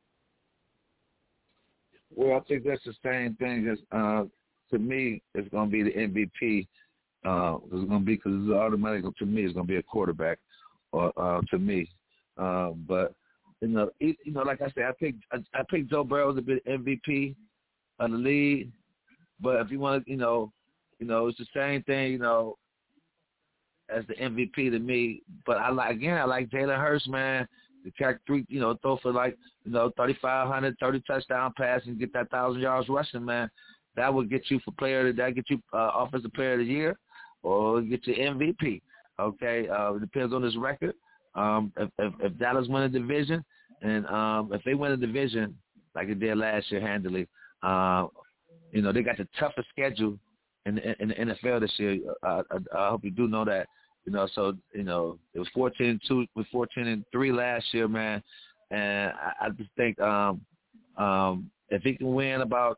Well, I think that's the same thing as, to me, it's going to be the MVP. Because it's automatic to me, it's going to be a quarterback, to me. But like I said, I picked Joe Burrow to be the MVP of the league. But if you want to, it's the same thing, as the MVP to me. But I like Jalen Hurts, man. To catch throw for 3,500, 30 touchdown pass and get that 1,000 yards rushing, man. That would get you offensive player of the year, or get you MVP. Okay, it depends on his record. If Dallas win a division, and if they win a division like they did last year handily, they got the toughest schedule in the NFL this year. I hope you do know that. So it was 14-2 with 14-3 last year, man. And I just think if he can win about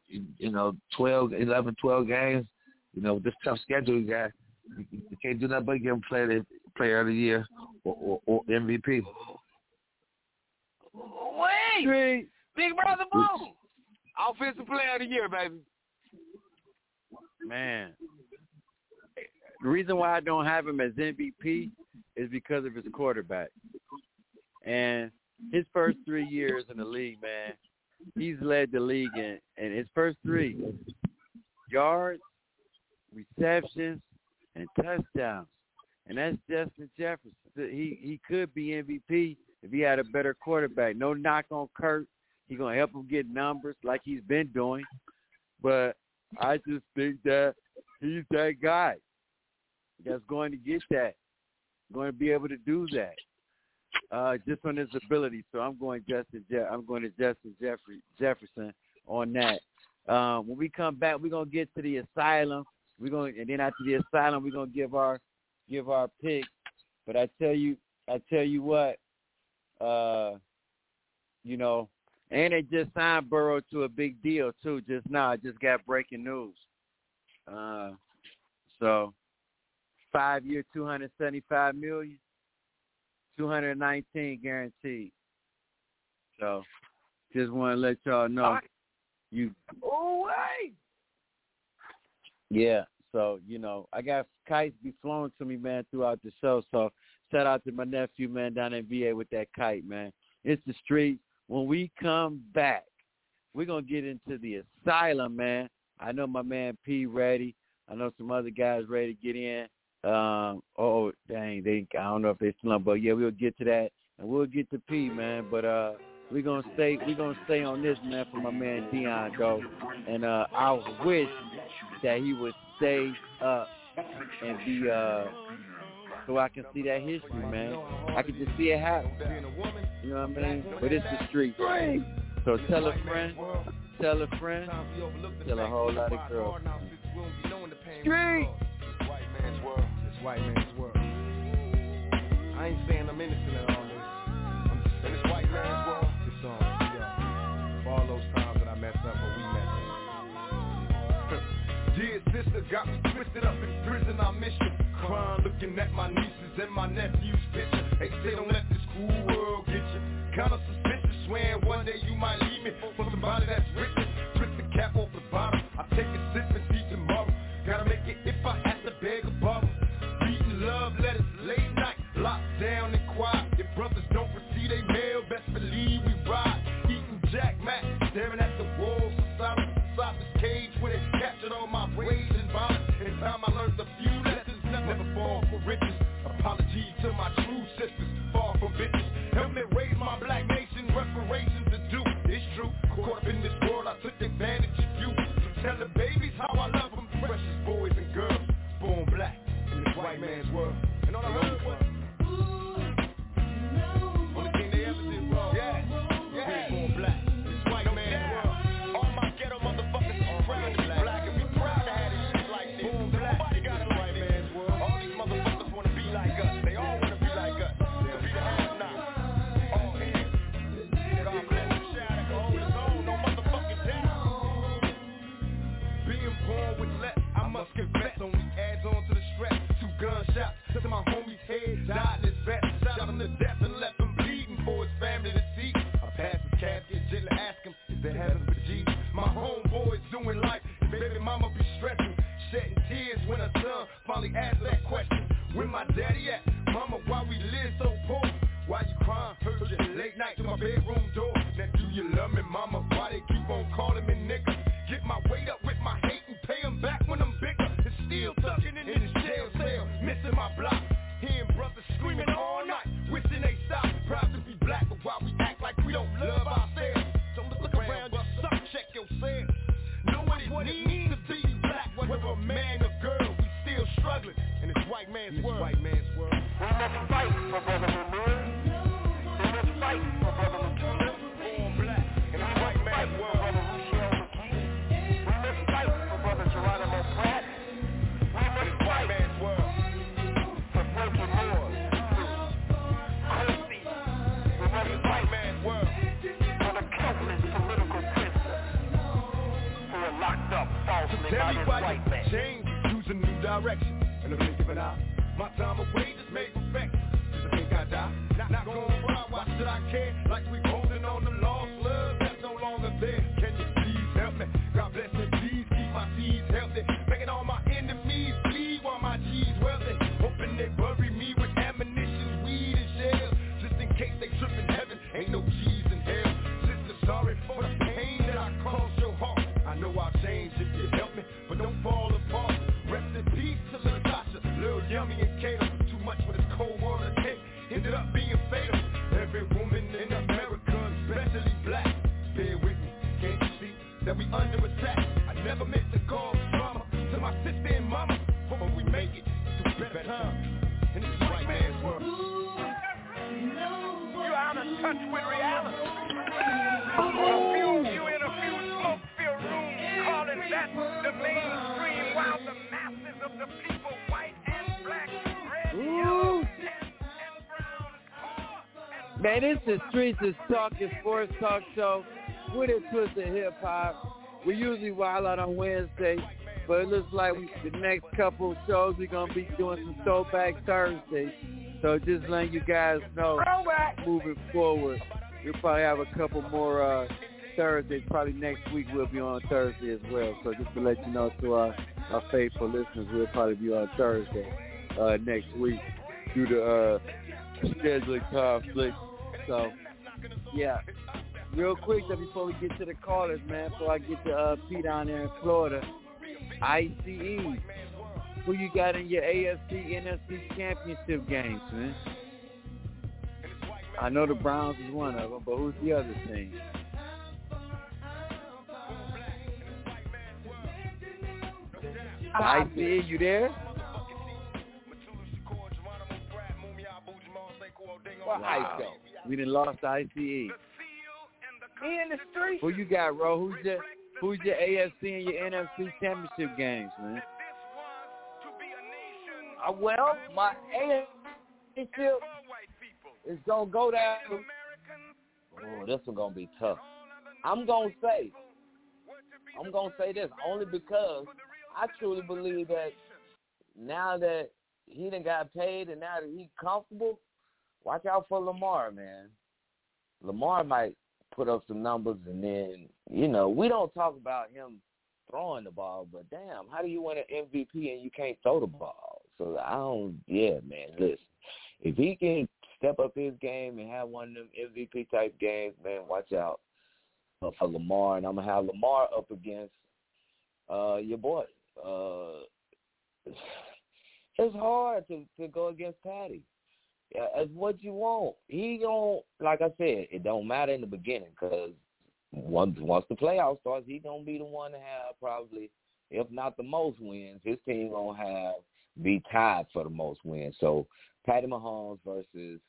11, 12 games, with this tough schedule he got, you can't do nothing but give him player of the year or MVP. Wait, Big Brother Boom, offensive player of the year, baby. Man, the reason why I don't have him as MVP is because of his quarterback. And his first 3 years in the league, man, he's led the league in his first 3 yards, receptions, and touchdowns. And that's Justin Jefferson. He could be MVP if he had a better quarterback. No knock on Kurt. He's going to help him get numbers like he's been doing. But I just think that he's that guy that's going to get that, going to be able to do that, just on his ability. So I'm going to Justin Jefferson on that. When we come back, we're going to get to the asylum. And then after the asylum, we're going to give our pick. But I tell you what, and they just signed Burrow to a big deal too. Just now, I just got breaking news. So 5-year, $275 million, $219 guaranteed. So just want to let y'all know. Yeah. So, I got kites be flown to me, man, throughout the show. So shout out to my nephew, man, down in VA with that kite, man. It's the street. When we come back, we're going to get into the asylum, man. I know my man P ready. I know some other guys ready to get in. I don't know if they slump, but yeah, we'll get to that, and we'll get to P, man. But we're gonna stay on this, man, for my man Dion, though. And I wish that he would stay up and be so I can see that history, man. I can just see it happen. You know what I mean? But it's the street. So tell a friend, tell a friend, tell a whole lot of girls. Street! It's white man's world. I ain't saying I'm innocent at all this. I'm just saying it's white man's world. This song is for all those times that I messed up or we messed up. Dear sister, got me twisted up in prison, I miss you. Crying, looking at my nieces and my nephew's picture. They say don't let this cool world get you. Kinda suspicious, swearing one day you might leave me for somebody that's richer. Twist the cap off the bottom, I take a sip and see tomorrow. Gotta make it if I have to beg a bottle. Reading love letters late night, locked down and quiet. If brothers don't receive they mail, best believe we ride. Eating Jack Mac, staring at the walls of silence. Inside this cage where they captured all my rage and violence. In time I learned a few lessons, never fall for riches. Apology to my true sisters, far from bitches. Help me raise my black nation, reparations to do. It's true, caught up in this world, I took advantage of you. So tell the babies how I love them, precious boys and girls, born black in this white man's world. And all I heard was, only thing they ever did wrong, yeah, born black in this white man's world. All my ghetto motherfuckers are proud to be black, and we proud to have this shit like this. Born black, nobody got it like this. All these motherfuckers wanna be like us, they all wanna be like us. To be the have-not. All here. God bless the shout that can hold his own, no motherfucking doubt. Being born with less, I must confess, only adds on to the stress. 2 gunshots to my homie's head, died in his vest. Shot him to death and left him bleeding for his family to see. I passed his casket, gently ask him, is there heaven for G? My homeboy's doing life, his baby mama be stressing, shedding tears when her son finally asked that question. Where my daddy at? Mama, why we live so poor? Why you crying? Heard you late night to my bedroom door. Now do you love me, mama? Why they keep on calling me nigga? Get my weight up with my hate and pay them back when I'm bigger. And still tucking in this jail cell, missing my block. Hearing brothers screaming all night, wishing they stop. Proud to be black, but why we act like we don't love ourselves? Don't look around, but suck, check yourself. Know what it means to be black, whether a man or girl, we still struggling in this white man's world. We must fight for brotherhood, man. We must fight for brotherhood. Born black in this white man's world. We must fight for brother Geronimo Pratt. We must fight man's world for Frankie Moore. Kofi. We must fight man's world for the countless political prisoners who are locked up falsely by this white man. Change, choose a new direction, and I'm giving out. My time away just made perfection. Just I think I die. Not going wild, why should I care? Like we holding on to lost love that's no longer there. Can you please help me? God bless me, please keep my seeds healthy. Making all my enemies bleed while my G's wealthy. Hoping they bury me with ammunition, weed and shells. Just in case they trip in heaven, ain't no G's in hell. Sister, sorry for the pain that I caused your heart. I know I'll change if you help me, but don't fall apart. Rest in peace to Lil Tasha, Lil Yummy and Kato. Too much for this cold war to take, ended up being fatal. Every woman in America, especially black, bear with me, can't you see that we under attack? I never meant to cause drama to my sister and mama, but when we make it through better times in this white man's world. You're out of touch with reality. You in a few smoke-filled rooms, calling that the mainstream, while the masses of the people, white and black, red, yellow, and brown, Man, it's the Streets is Talking Sports Talk Show with a twist of hip-hop. We usually wild out on Wednesday, but it looks like the next couple shows we're going to be doing some Throwback Thursday. So just letting you guys know, moving forward, we'll probably have a couple more Thursdays. Probably next week we'll be on Thursday as well. So just to let you know to our faithful listeners, we'll probably be on Thursday next week due to scheduling conflict. So, yeah. Real quick, though, before we get to the callers, man, before I get to Pete down there in Florida, ICE, who you got in your AFC, NFC championship games, man? I know the Browns is one of them, but who's the other team? ICE, you there? Well, Wow. ICE go. We done lost ICE. He in the street. Who you got, Ro? Who's your AFC and your NFC championship games, man? Well, my AFC is going to go down. Oh, this one going to be tough. I'm going to say this only because I truly believe that now that he done got paid and now that he's comfortable, watch out for Lamar, man. Lamar might put up some numbers, and then, we don't talk about him throwing the ball, but damn, how do you win an MVP and you can't throw the ball? So man, listen, if he can step up his game and have one of them MVP type games, man, watch out for Lamar, and I'm going to have Lamar up against your boy. It's hard to go against Patty. It's what you want. He don't, like I said, it don't matter in the beginning because once the playoffs starts, he's going to be the one to have probably, if not the most wins, his team going to be tied for the most wins. So Patty Mahomes versus,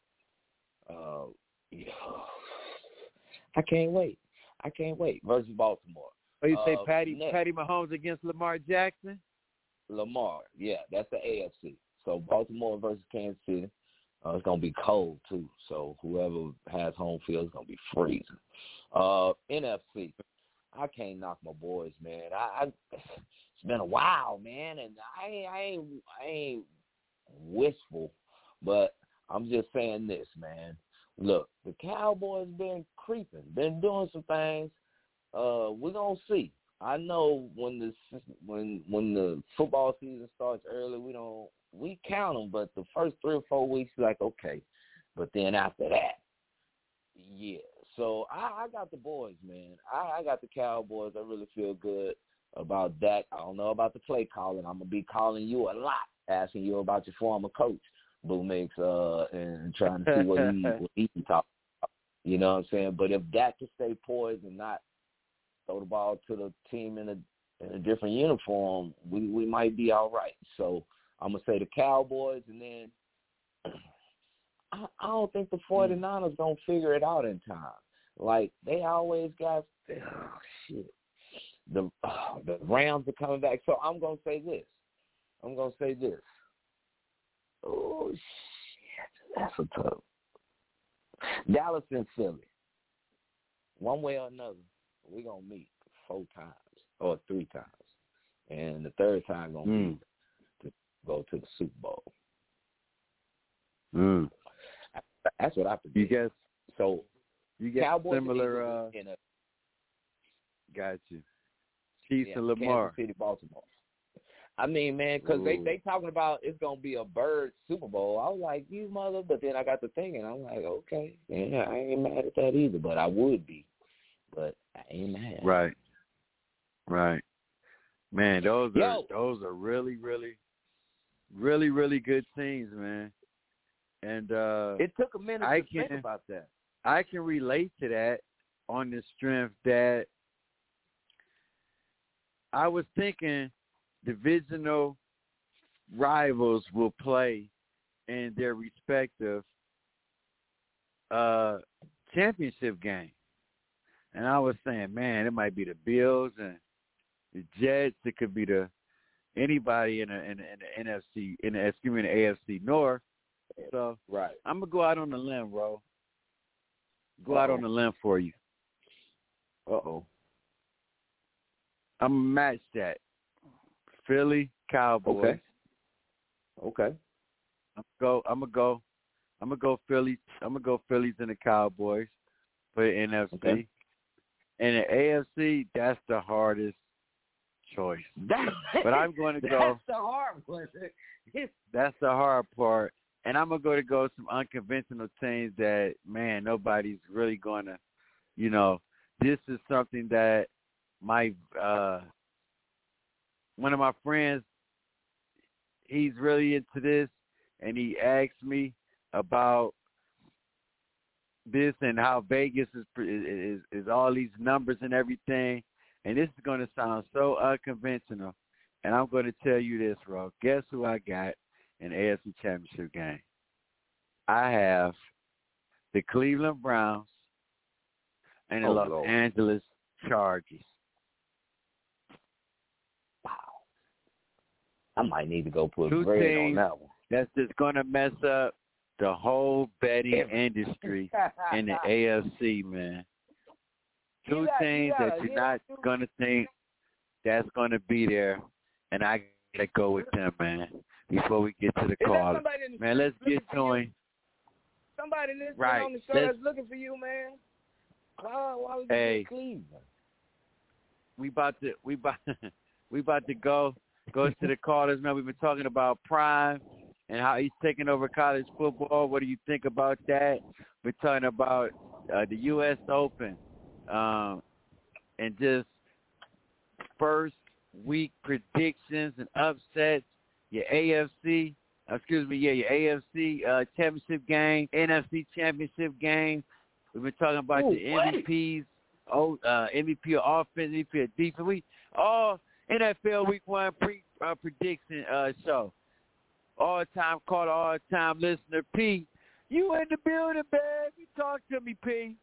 I can't wait versus Baltimore. Oh, you say Patty Mahomes against Lamar Jackson? Lamar, yeah, that's the AFC. So Baltimore versus Kansas City. It's going to be cold, too. So whoever has home field is going to be freezing. NFC, I can't knock my boys, man. It's been a while, man, and I ain't wishful, but I'm just saying this, man. Look, the Cowboys been creeping, been doing some things. We're going to see. I know when the football season starts early, we count them, but the first 3 or 4 weeks, like, okay. But then after that, yeah. So I got the boys, man. I got the Cowboys. I really feel good about that. I don't know about the play calling. I'm going to be calling you a lot, asking you about your former coach, Boo Mix, and trying to see what he can talk about. You know what I'm saying? But if Dak can stay poised and not throw the ball to the team in a different uniform, we might be all right. So I'm going to say the Cowboys, and then I don't think the 49ers going to figure it out in time. Like, they always got, the Rams are coming back. So I'm going to say this. Oh, shit. That's a tough. Dallas and Philly. One way or another, we're going to meet 4 times or 3 times. And the third time going to be to go to the Super Bowl. That's what I predict. You get Cowboys similar. Got you. Chiefs and Lamar. Kansas City, Baltimore. I mean, man, because they talking about it's going to be a bird Super Bowl. I was like, you mother, but then I got to thinking. I'm like, okay, yeah, I ain't mad at that either, but I would be. But I ain't mad. Right. Man, those are really, really, really, really good teams, man. And it took a minute to think about that. I can relate to that on the strength that I was thinking divisional rivals will play in their respective championship game. And I was saying, man, it might be the Bills and the Jets. It could be anybody in the NFC, in the AFC North. So right. I'm gonna go out on the limb, bro. Out on the limb for you. I'm gonna match that. Philly Cowboys. Okay. I'm gonna go Philly. I'm gonna go Phillies and the Cowboys for the NFC. Okay. And the AFC, that's the hardest choice. But I'm going to go. That's the hard one. That's the hard part. And I'm going to go some unconventional teams that, man, nobody's really going to, this is something that one of my friends, he's really into this, and he asked me about this and how Vegas is all these numbers and everything. And this is going to sound so unconventional, And I'm going to tell you this, Ro. Guess who I got in the AFC Championship game? I have the Cleveland Browns and the Los Angeles Chargers. Wow. I might need to go put Two grade teams on that one. That's just going to mess up the whole betting industry in the AFC, man. Two teams that you're not going to think that's going to be there, and I got to go with them, man, before we get to the call. Man, let's get to him. Somebody listening right. on the show that's looking for you, man. Why was you in Cleveland? We about to go to the callers, man. We've been talking about Prime and how he's taking over college football. What do you think about that? We're talking about the U.S. Open and just first week predictions and upsets. Your AFC championship game, NFC championship game. We've been talking about the MVPs, MVP of offense, MVP of defense. We all NFL Week 1 prediction show. All-time caller, all-time listener, P. You in the building, baby. Talk to me, P.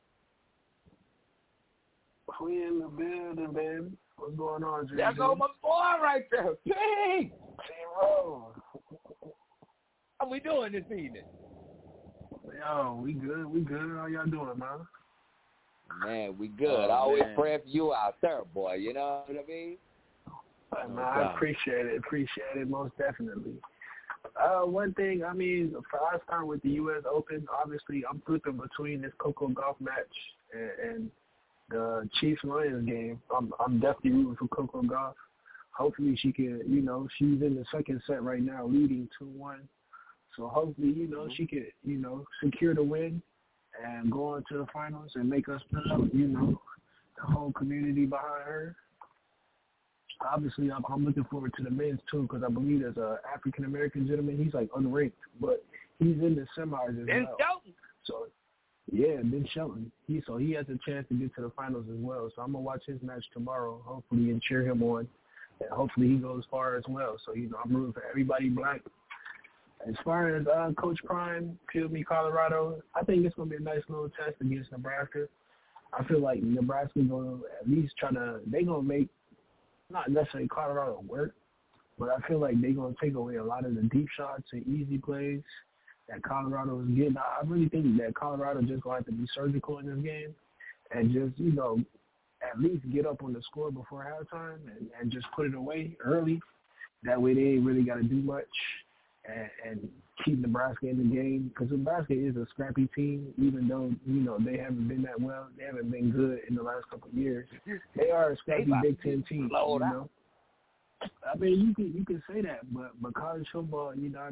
We in the building, baby. What's going on, Jay? There go my boy right there, P. T-Roll. How we doing this evening? Yo, we good. How y'all doing, man? Man, we good. I always praying for you out there, boy. You know what I mean? Man, I appreciate it, most definitely. One thing, I mean, I start with the U.S. Open. Obviously, I'm flipping between this Coco Golf match and the Chiefs-Lions game. I'm definitely rooting for Coco Golf. Hopefully she can, she's in the second set right now, leading 2-1. So hopefully, she can, secure the win and go on to the finals and make us put up, the whole community behind her. Obviously, I'm looking forward to the men's, too, because I believe there's an African-American gentleman. He's, unranked, but he's in the semis as well. Shelton. So, yeah, Ben Shelton. He has a chance to get to the finals as well. So I'm going to watch his match tomorrow, hopefully, and cheer him on. And hopefully he goes far as well. So, I'm rooting for everybody black. As far as Coach Prime, Colorado, I think it's going to be a nice little test against Nebraska. I feel like Nebraska's going to at least they're going to make, not necessarily Colorado work, but I feel like they're going to take away a lot of the deep shots and easy plays that Colorado is getting. I really think that Colorado just going to have to be surgical in this game and just, at least get up on the score before halftime and just put it away early. That way they ain't really got to do much and keep Nebraska in the game, because Nebraska is a scrappy team, even though, they haven't been that well. They haven't been good in the last couple of years. They are a scrappy Big Ten team, I mean, you can say that, but college football,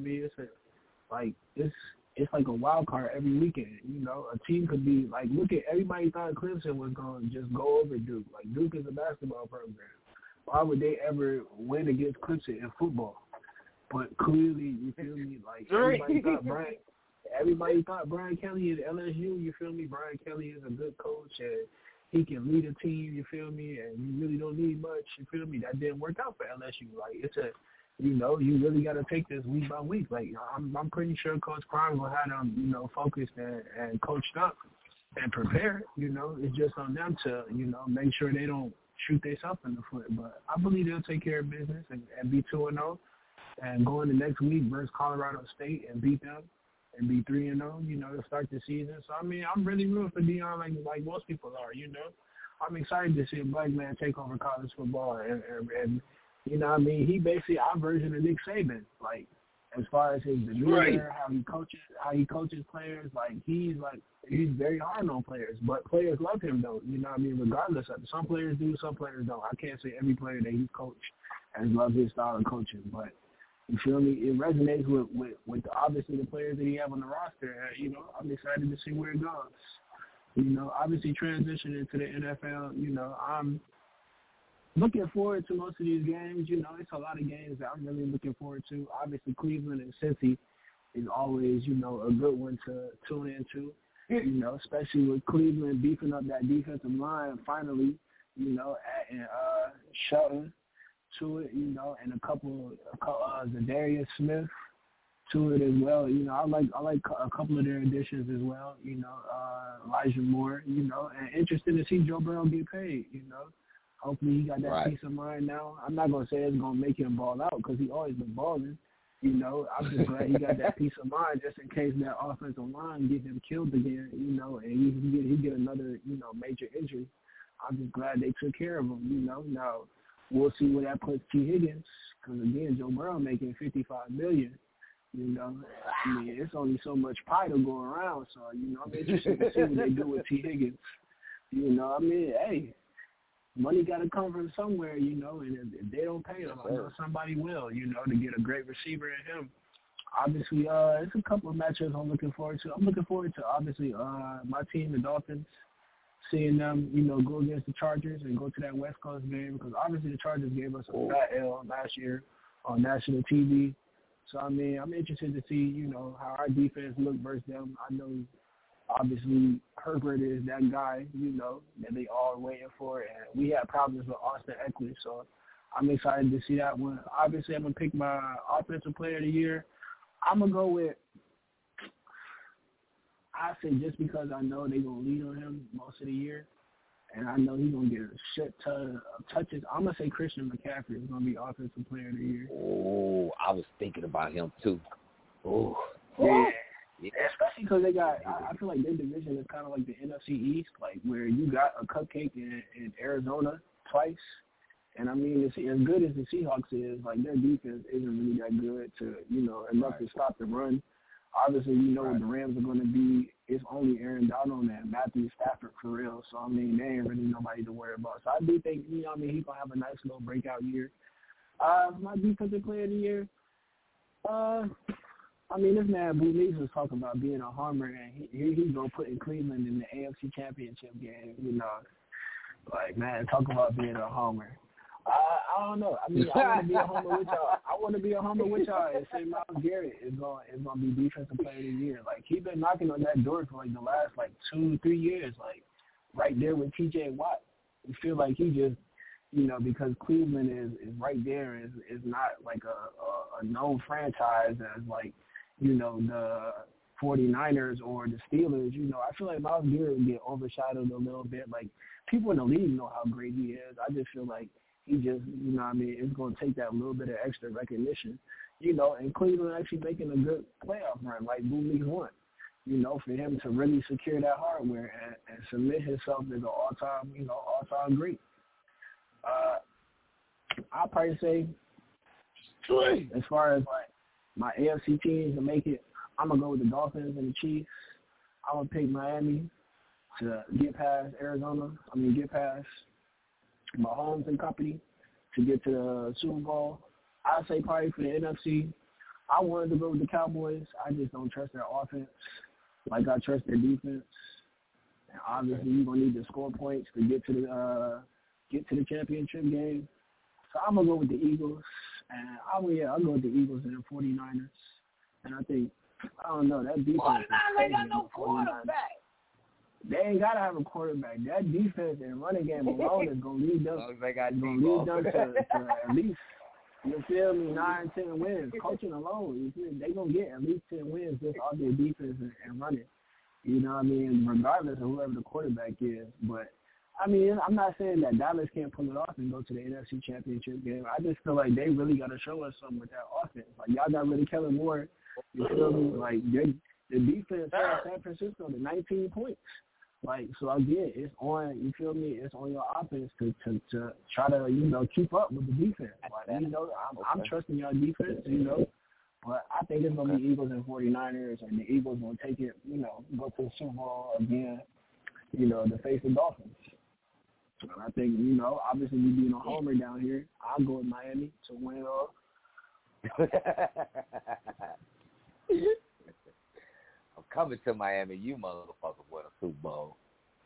it's like a wild card every weekend. A team could be like, look at everybody thought Clemson was going to just go over Duke. Like, Duke is a basketball program. Why would they ever win against Clemson in football? But clearly, you feel me? Like, everybody thought Brian Kelly at LSU. You feel me? Brian Kelly is a good coach and he can lead a team. You feel me? And you really don't need much. You feel me? That didn't work out for LSU. Like, it's a you really got to take this week by week. Like, I'm pretty sure Coach Prime will have them, focused and coached up and prepared. It's just on them to, make sure they don't shoot themselves in the foot. But I believe they'll take care of business and be 2-0 and go into next week versus Colorado State and beat them and be 3-0, to start the season. So, I mean, I'm really rooting for Deion like most people are, I'm excited to see a black man take over college football and he basically our version of Nick Saban, like, as far as his demeanor, how he coaches players, he's very hard on players, but players love him though, regardless of it. Some players do, some players don't. I can't say every player that he's coached has loved his style of coaching, but you feel me? It resonates with obviously the players that he have on the roster. I'm excited to see where it goes. Obviously transitioning to the NFL, I'm looking forward to most of these games. It's a lot of games that I'm really looking forward to. Obviously, Cleveland and Cincy is always, a good one to tune into, especially with Cleveland beefing up that defensive line finally, adding Shelton. to it, you know, and a couple Zadarius Smith to it as well. You know, I like a couple of their additions as well. You know, Elijah Moore. You know, and interested to see Joe Burrow get paid. You know, hopefully he got that peace of mind now. I'm not gonna say it's gonna make him ball out because he always been balling. You know, I'm just glad he got that peace of mind just in case that offensive line get him killed again. You know, and he get another major injury. I'm just glad they took care of him. You know, now we'll see where that puts T. Higgins because again, Joe Burrow making $55 million. You know, I mean, it's only so much pie to go around. So, you know, I'm interested to see what they do with T. Higgins. You know, I mean, hey, money got to come from somewhere, you know, and if they don't pay him, I know somebody will, you know, to get a great receiver in him. Obviously, it's a couple of matchups I'm looking forward to. I'm looking forward to, obviously, my team, the Dolphins, seeing them, you know, go against the Chargers and go to that West Coast game because obviously the Chargers gave us a fat L last year on national TV. So, I mean, I'm interested to see, you know, how our defense look versus them. I know, obviously, Herbert is that guy, you know, that they all are waiting for. And we had problems with Austin Eckler, so I'm excited to see that one. Obviously, I'm going to pick my offensive player of the year. I'm going to go with, I say just because I know they're going to lead on him most of the year, and I know he's going to get a shit ton of touches. I'm going to say Christian McCaffrey is going to be offensive player of the year. Oh, I was thinking about him too. Oh, yeah. Especially because they got, I feel like their division is kind of like the NFC East, like where you got a cupcake in Arizona twice. And I mean, as good as the Seahawks is, like their defense isn't really that good to, you know, enough to stop the run. Obviously, you know what the Rams are going to be. It's only Aaron Donald and Matthew Stafford for real. So, I mean, they ain't really nobody to worry about. So, I do think, you know, I mean, he's going to have a nice little breakout year. My defensive player of the year, I mean, this man, Boo Lees was talking about being a homer, and he's going to put in Cleveland in the AFC Championship game, you know. Like, man, talk about being a homer. I don't know. I mean, I want to be a homer with y'all. I want to be a homer with y'all and say Myles Garrett is going to be defensive player of the year. Like, he's been knocking on that door for, like, the last, like, 2-3 years, like, right there with T.J. Watt. You feel like he just, you know, because Cleveland is right there, is not, like, a known franchise as, like, you know, the 49ers or the Steelers. You know, I feel like Myles Garrett would get overshadowed a little bit. Like, people in the league know how great he is. I just feel like he just, you know what I mean, it's going to take that little bit of extra recognition, you know, and Cleveland actually making a good playoff run like Boo League won, you know, for him to really secure that hardware and submit himself as an all-time great. I'll probably say, as far as, like, my AFC teams to make it, I'm going to go with the Dolphins and the Chiefs. I'm going to pick Miami to get past get past Mahomes and company to get to the Super Bowl. I'd say probably for the NFC, I wanted to go with the Cowboys. I just don't trust their offense like I trust their defense. And obviously, you're going to need to score points to get to the championship game. So I'm going to go with the Eagles. And I'll go with the Eagles and the 49ers. And I think, I don't know, that defense. 49ers ain't got no quarterback. They ain't got to have a quarterback. That defense and running game alone is going to lead them. They got to at least, you feel me, 9-10 wins. Coaching alone, they're going to get at least 10 wins just off their defense and running. You know what I mean? Regardless of whoever the quarterback is. But, I mean, I'm not saying that Dallas can't pull it off and go to the NFC Championship game. I just feel like they really got to show us something with that offense. Like, y'all got really Kellen Moore. You feel me? Like, the defense in San Francisco to 19 points. Like, so again, it's on, you feel me, it's on your offense to try to, you know, keep up with the defense. Like, you know, I'm trusting your defense, you know, but I think it's going to be Eagles and 49ers, and the Eagles will take it, you know, go to the Super Bowl again, you know, to face the Dolphins. And I think, you know, obviously we being a homer down here, I'll go with Miami to win it all. I'm coming to Miami. You motherfucker win a Super Bowl.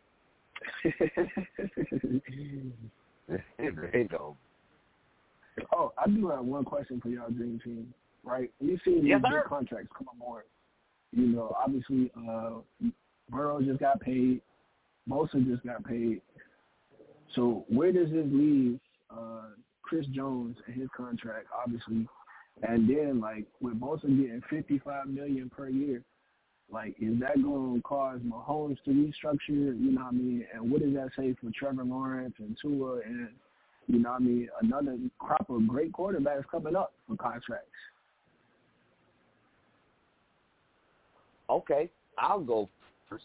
There you go. Oh, I do have one question for y'all dream team, right? You see these big contracts come on board. You know, obviously, Burrow just got paid. Bosa just got paid. So where does this leave Chris Jones and his contract, obviously, and then like with Bosa getting $55 million per year, like is that going to cause Mahomes to restructure? You know what I mean? And what does that say for Trevor Lawrence and Tua and you know what I mean? Another crop of great quarterbacks coming up for contracts. Okay, I'll go first.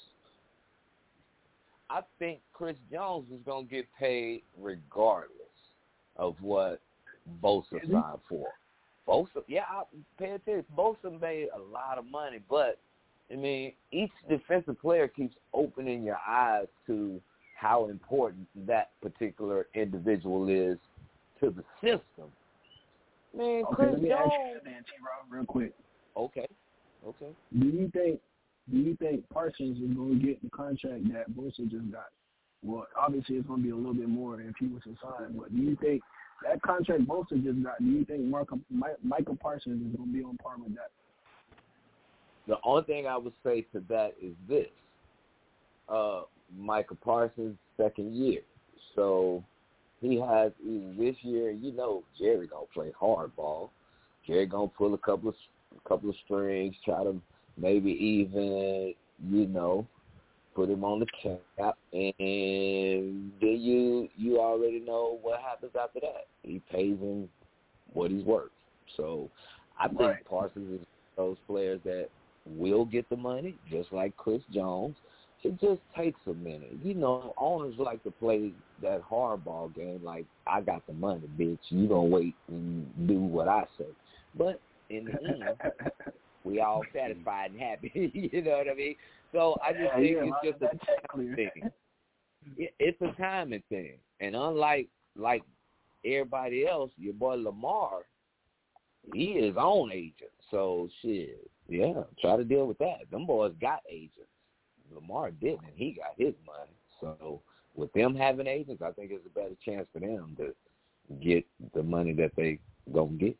I think Chris Jones is going to get paid regardless of what Bosa signed for. Bosa, yeah, I'll pay attention. Bosa made a lot of money, but, I mean, each defensive player keeps opening your eyes to how important that particular individual is to the system. Man, okay, Chris let me Jones. ask you that, T-Rob, real quick. Okay. Do you think Parsons is going to get the contract that Bosa just got? Well, obviously it's going to be a little bit more if he was to sign, but do you think that contract Bosa just got, do you think Michael Parsons is going to be on par with that? The only thing I would say to that is this. Michael Parsons' second year. So he has either this year, you know Jerry going to play hardball. Jerry going to pull a couple of strings, try to maybe even, you know, put him on the cap, and then you already know what happens after that. He pays him what he's worth. So I think Parsons is those players that will get the money, just like Chris Jones. It just takes a minute. You know, owners like to play that hardball game like, I got the money, bitch. You gonna wait and do what I say. But in the end, we all satisfied and happy. You know what I mean? So I just think it's just a timing thing. It's a timing thing. And unlike everybody else, your boy Lamar, he is own agent. So shit, yeah, try to deal with that. Them boys got agents. Lamar didn't, and he got his money. So with them having agents, I think it's a better chance for them to get the money that they gonna get.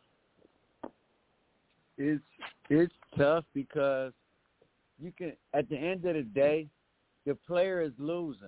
It's tough because you can, at the end of the day, the player is losing.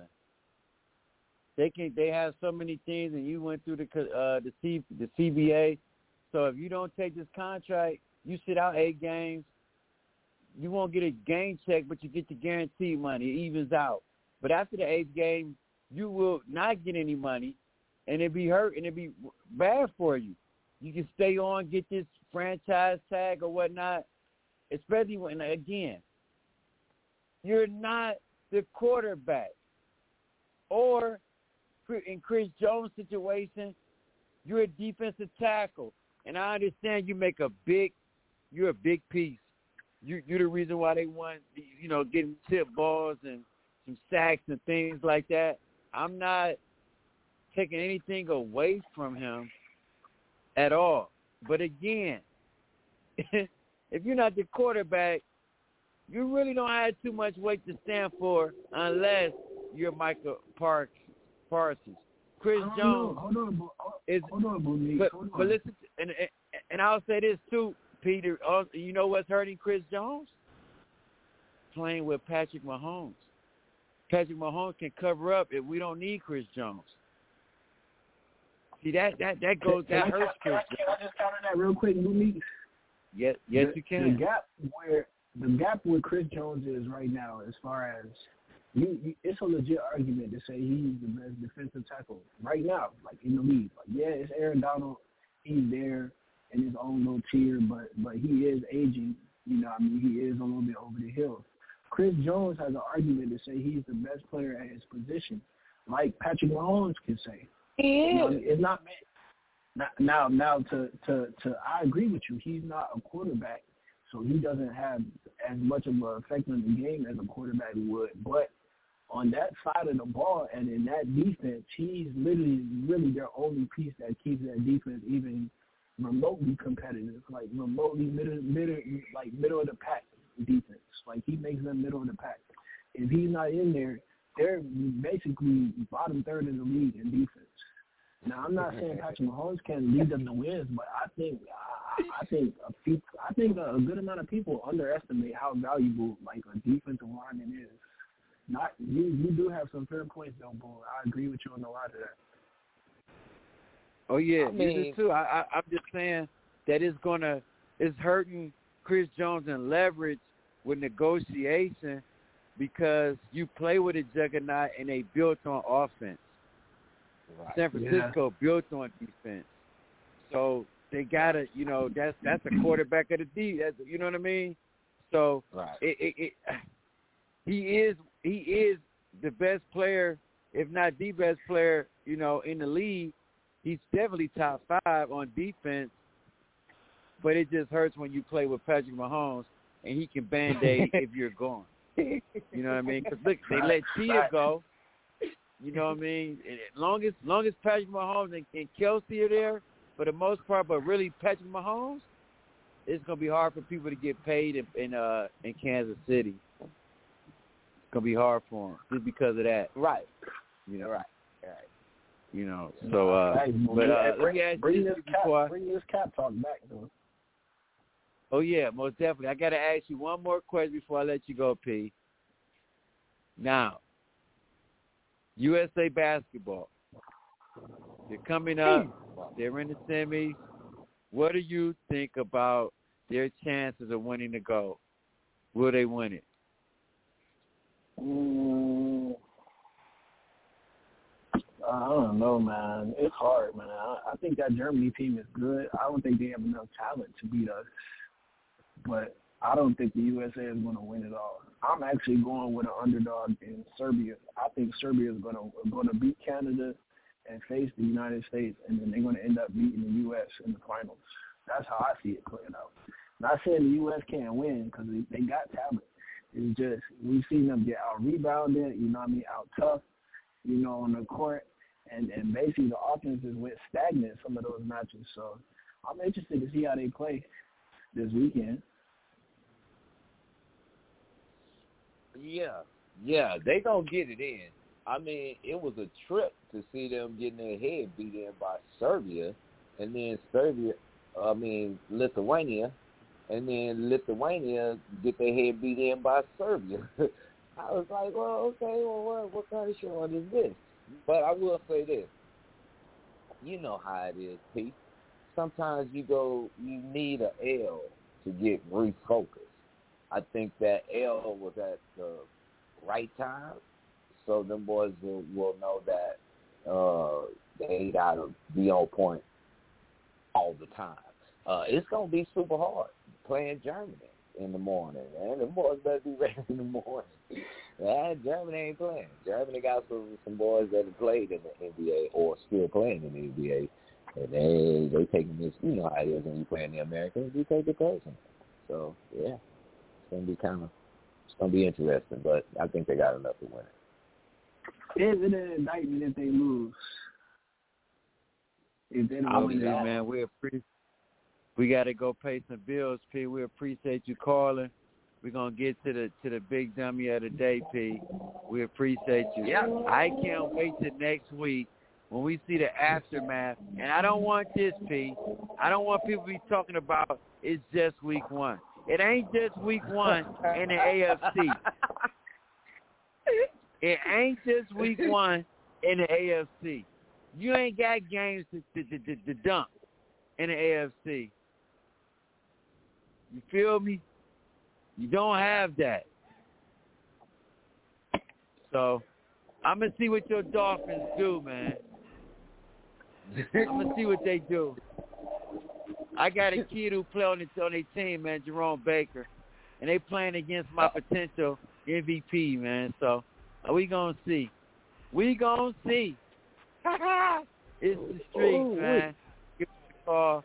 They have so many things, and you went through the CBA. So if you don't take this contract, you sit out 8 games. You won't get a game check, but you get the guaranteed money. It evens out. But after the 8th game, you will not get any money, and it'll be hurt, and it'll be bad for you. You can stay on, get this franchise tag or whatnot, especially when, again, you're not the quarterback. Or in Chris Jones' situation, you're a defensive tackle. And I understand you're a big piece. You're the reason why they won, you know, getting tip balls and some sacks and things like that. I'm not taking anything away from him at all. But again, if you're not the quarterback, you really don't have too much weight to stand for unless you're Michael Parsons. Chris Jones is. But listen, and I'll say this too, Peter. Also, you know what's hurting Chris Jones? Playing with Patrick Mahomes. Patrick Mahomes can cover up if we don't need Chris Jones. See that hurts Chris Jones. Can I just counter that real quick, Monique? Yes, you can. The gap where Chris Jones is right now, as far as it's a legit argument to say he's the best defensive tackle right now, like in the league. Like, yeah, it's Aaron Donald. He's there in his own little tier, but he is aging. You know, I mean, he is a little bit over the hill. Chris Jones has an argument to say he's the best player at his position, like Patrick Mahomes can say. He is. You know, it's not now. To I agree with you. He's not a quarterback, so he doesn't have as much of an effect on the game as a quarterback would. But on that side of the ball and in that defense, he's literally really their only piece that keeps that defense even remotely competitive, like remotely middle of the pack defense. Like, he makes them middle of the pack. If he's not in there, they're basically bottom third in the league in defense. Now, I'm not saying Patrick Mahomes can lead them to wins, but I think a good amount of people underestimate how valuable like a defensive lineman is. Not you do have some fair points though, Bull. I agree with you on a lot of that. Oh yeah, I mean, you do too. I'm just saying that it's hurting Chris Jones in leverage with negotiation because you play with a juggernaut and they built on offense. right. San Francisco built on defense, so they gotta, that's a quarterback of the D. That's, you know what I mean? So Right. He is the best player, if not the best player, in the league. He's definitely top 5 on defense, but it just hurts when you play with Patrick Mahomes and he can Band-Aid if you're gone. You know what I mean? Because, look, they let Tia go. You know what I mean? As long as Patrick Mahomes and Kelsey are there for the most part, but really Patrick Mahomes, it's going to be hard for people to get paid in Kansas City. It's going to be hard for them just because of that. Right. Right. Hey, So, let me ask bring you this cap talk back, though. Oh, yeah, most definitely. I got to ask you one more question before I let you go, P. Now, USA basketball, they're coming up. They're in the semis. What do you think about their chances of winning the gold? Will they win it? I don't know, man. It's hard, man. I think that Germany team is good. I don't think they have enough talent to beat us. But I don't think the USA is going to win it all. I'm actually going with an underdog in Serbia. I think Serbia is going to beat Canada and face the United States, and then they're going to end up beating the U.S. in the finals. That's how I see it playing out. Not saying the U.S. can't win because they got talent. It's just we've seen them get out-rebounded, out-tough, on the court. And basically the offenses went stagnant some of those matches. So I'm interested to see how they play this weekend. Yeah, they gonna get it in. I mean, it was a trip to see them getting their head beat in by Serbia, and then Lithuania, and then Lithuania get their head beat in by Serbia. I was like, well, okay, what kind of showing is this? But I will say this. You know how it is, Pete. Sometimes you need an L to get refocused. I think that L was at the right time, so them boys will know that they got to be on point all the time. It's going to be super hard playing Germany in the morning, man. The boys better be ready in the morning. Man, Germany ain't playing. Germany got some boys that have played in the NBA or still playing in the NBA, and they taking this. You know how it is when you play in the Americans. You take it personal. So yeah, it's gonna be interesting. But I think they got enough to win it. Is it an indictment if they lose? If they don't win it, man, we got to go pay some bills, P. We appreciate you calling. We're going to get to the big dummy of the day, P. We appreciate you. Yeah. I can't wait till next week when we see the aftermath. And I don't want this, P. I don't want people to be talking about it's just week 1. It ain't just week 1 in the AFC. It ain't just week 1 in the AFC. You ain't got games to dump in the AFC. You feel me? You don't have that. So, I'm going to see what your Dolphins do, man. I'm going to see what they do. I got a kid who play on their team, man, Jerome Baker. And they playing against my potential MVP, man. So, we going to see. We going to see. It's the streets, man. Give me a call,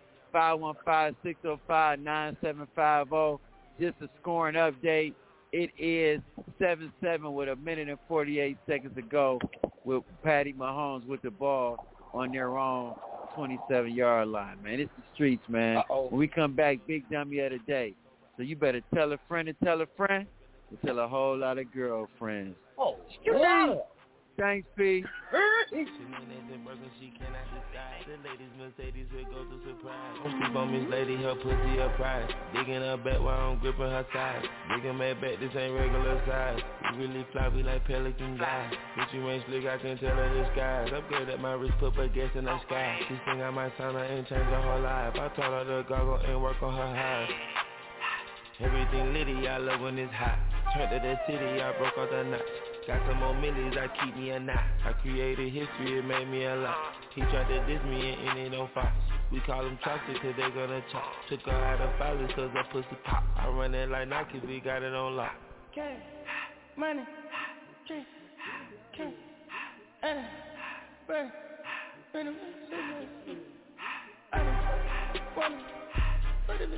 515-605-9750. Just a scoring update. It is 7-7 with 1 minute and 48 seconds to go with Patty Mahomes with the ball on their own 27-yard line, man. It's the streets, man. When we come back, big dummy of the day. So you better tell a friend to tell a friend to tell a whole lot of girlfriends. Oh, Thanks, P. She cannot decide. The ladies Mercedes will go to surprise. Don't sleep on Miss Lady, her pussy a prize. Digging her back while I'm gripping her side. Digging my back, this ain't regular size. We really fly, we like pelican guys. Bitch, you ain't slick, I can tell her the skies. Upgrade at my wrist, put baguettes in the sky. She think I might sign her and change her whole life. I told her to goggle and work on her highs. Everything litty, I love when it's hot. Turned to the city, I broke out the knots. Got some more millies, I keep me a knot. I created history, it made me a lot. He tried to diss me and it don't fox. We call them chopsticks cause they gonna chop. Took her out of filers cause her pussy pop. I run it like Nike, we got it on lock. Cash, money, drink, cash, burn, burn, I just wanna, but it is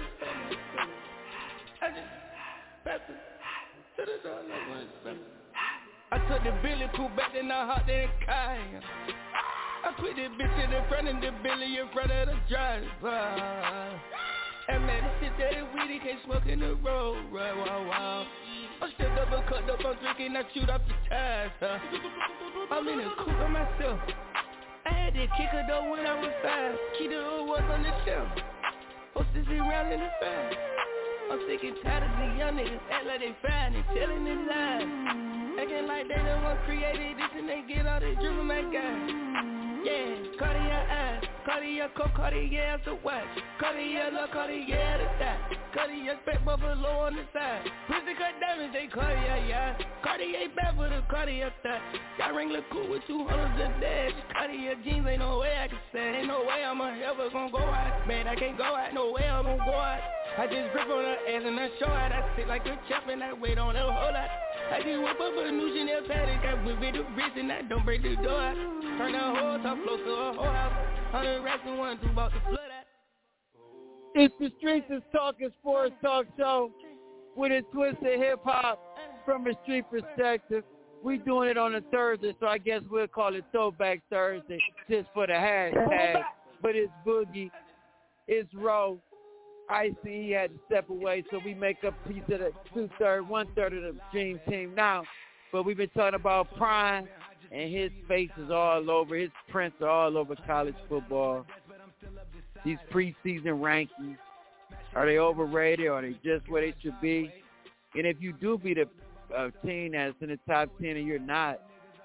I just papped it to the door like one spell. I took the Billy Pooh back, then I hopped in the car. I put this bitch in front of the Billy in front of the driver. And man, this shit that is weedy, can't smoke in the road, right, wow. I'm still double cut up, I'm drinking, I shoot off the tires, I'm in the coupe by myself. I had to kick her though when I was 5. Key the old was on the shelf. Hostess around in the fire. I'm sick and tired of the young niggas act like they fine and telling their lies. Acting like they the one created this and they get all this drip from my guy. Yeah, Cartier eyes, Cartier coat, Cartier as a watch, Cartier look, Cartier at the top, Cartier spec buffalo on the side, pussy cut diamonds, they Cartier, yeah, Cartier back with a Cartier top, got Wrangler cool with 200 a dash, Cartier jeans, ain't no way I can say, ain't no way I'm ever gonna go out, man, I can't go out, no way I'm gonna go out, I just grip on her ass and I show out, I sit like a champ and I wait on her whole lot. I just whip up a new Chanel paddock, I whip it the wrist and I don't break the door out. Turn the whole top floor to a whole house. 100 racks and 1, 2 about to flood out. It's the Streets is Talking Sports Talk Show with a twist of hip-hop from a street perspective. We doing it on a Thursday, so I guess we'll call it Throwback Thursday just for the hashtag. But it's Boogie, it's Roe. ICE had to step away, so we make up a piece of the 1/3 of the Dream Team now. But we've been talking about Prime, and his face is all over, his prints are all over college football. These preseason rankings, are they overrated, or are they just where they should be? And if you do beat a team that's in the top 10 and you're not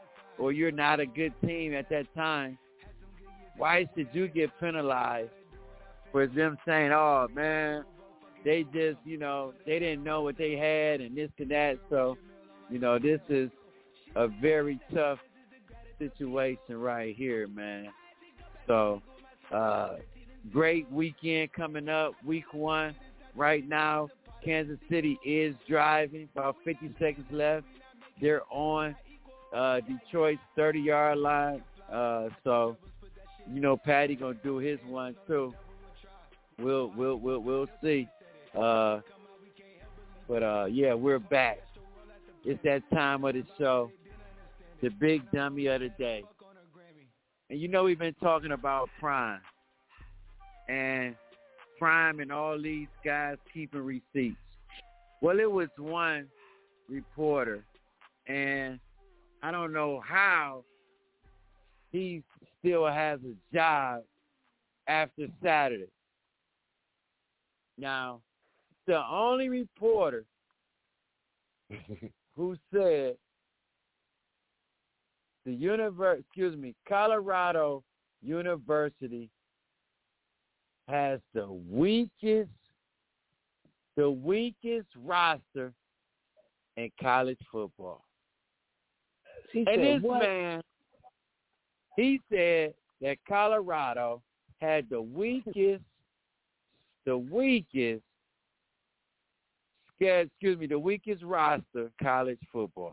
a good team at that time, why should you get penalized for them saying, oh, man, they just, they didn't know what they had and this and that. So, this is a very tough situation right here, man. So, great weekend coming up, week 1. Right now, Kansas City is driving, about 50 seconds left. They're on Detroit's 30-yard line. So, Patty going to do his one, too. We'll see. But yeah, we're back. It's that time of the show, the big dummy of the day. And we've been talking about Prime. And Prime and all these guys keeping receipts. Well, it was one reporter, and I don't know how he still has a job after Saturday. Now, the only reporter who said Colorado University has the weakest roster in college football. Man, he said that Colorado had the weakest roster college football.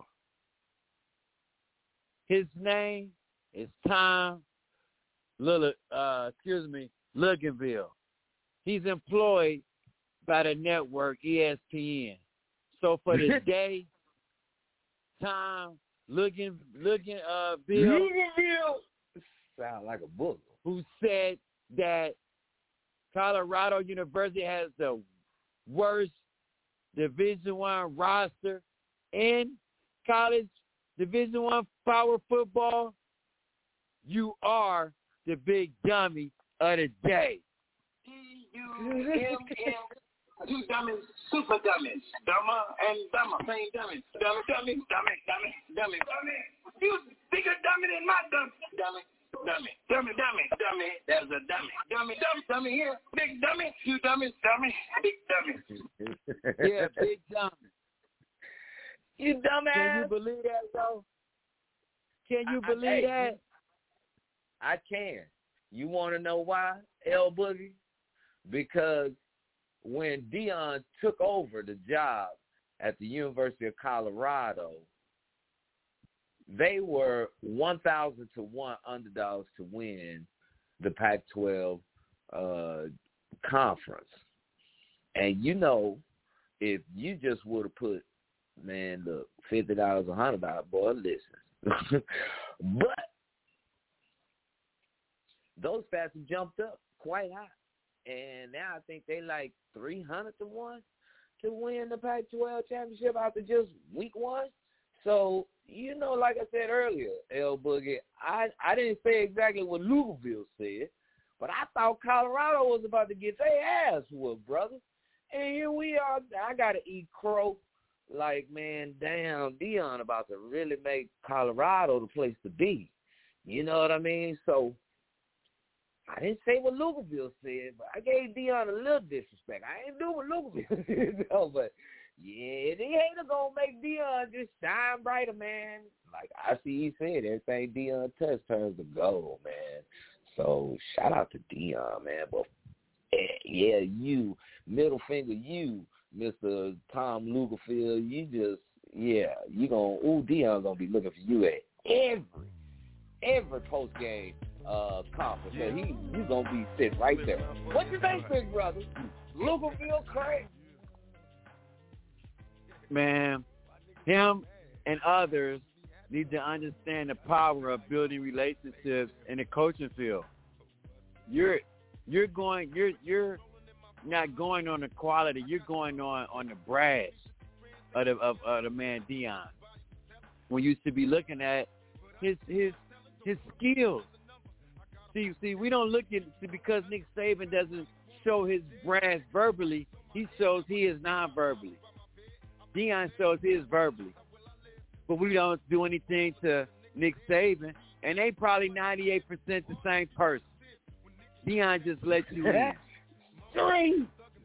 His name is Tom Luginbill. He's employed by the network ESPN. So for the day, Tom Luginbill sound like a book. Who said that Colorado University has the worst Division I roster in college Division I power football, you are the big dummy of the day. Two dummies, super dummies. Dumber and dumber. Same dummy. Dummy. You bigger dummy than my dummy. Dummy. There's a dummy. Dummy here. Big dummy. You dummies, dummy. Big dummy. Yeah, big dummy. You dumbass. Can you believe that, though? Can you believe that? I can. You want to know why, L Boogie? Because when Deion took over the job at the University of Colorado, they were 1,000 to 1 underdogs to win the Pac-12 conference. And you know, if you just would have put, man, look, $50, $100, boy, listen. But those stats have jumped up quite high. And now I think they like 300 to 1 to win the Pac-12 championship after just week 1. So, you know, like I said earlier, L Boogie, I didn't say exactly what Louisville said, but I thought Colorado was about to get their ass whooped, brother. And here we are. I got to eat crow. Like, man, damn, Deion about to really make Colorado the place to be. You know what I mean? So I didn't say what Louisville said, but I gave Deion a little disrespect. I ain't do what Louisville said, no, but yeah, the hater gonna make Deion just shine brighter, man. Like ICE said, everything Deion touch turns to gold, man. So shout out to Deion, man. But yeah, you, middle finger, you, Mr. Tom Lugerfield, you just, yeah, you gonna, Deion gonna be looking for you at every post game conference. So he's gonna be sitting right there. What you think, big brother? Lugerfield, Craig? Man, him and others need to understand the power of building relationships in the coaching field. You're not going on the quality. You're going on the brass of the man Deion. When you should be looking at his skills. See, we don't look at it because Nick Saban doesn't show his brass verbally. He shows his non-verbally. Deion shows his verbally. But we don't do anything to Nick Saban, and they probably 98% the same person. Deion just lets you in. Three.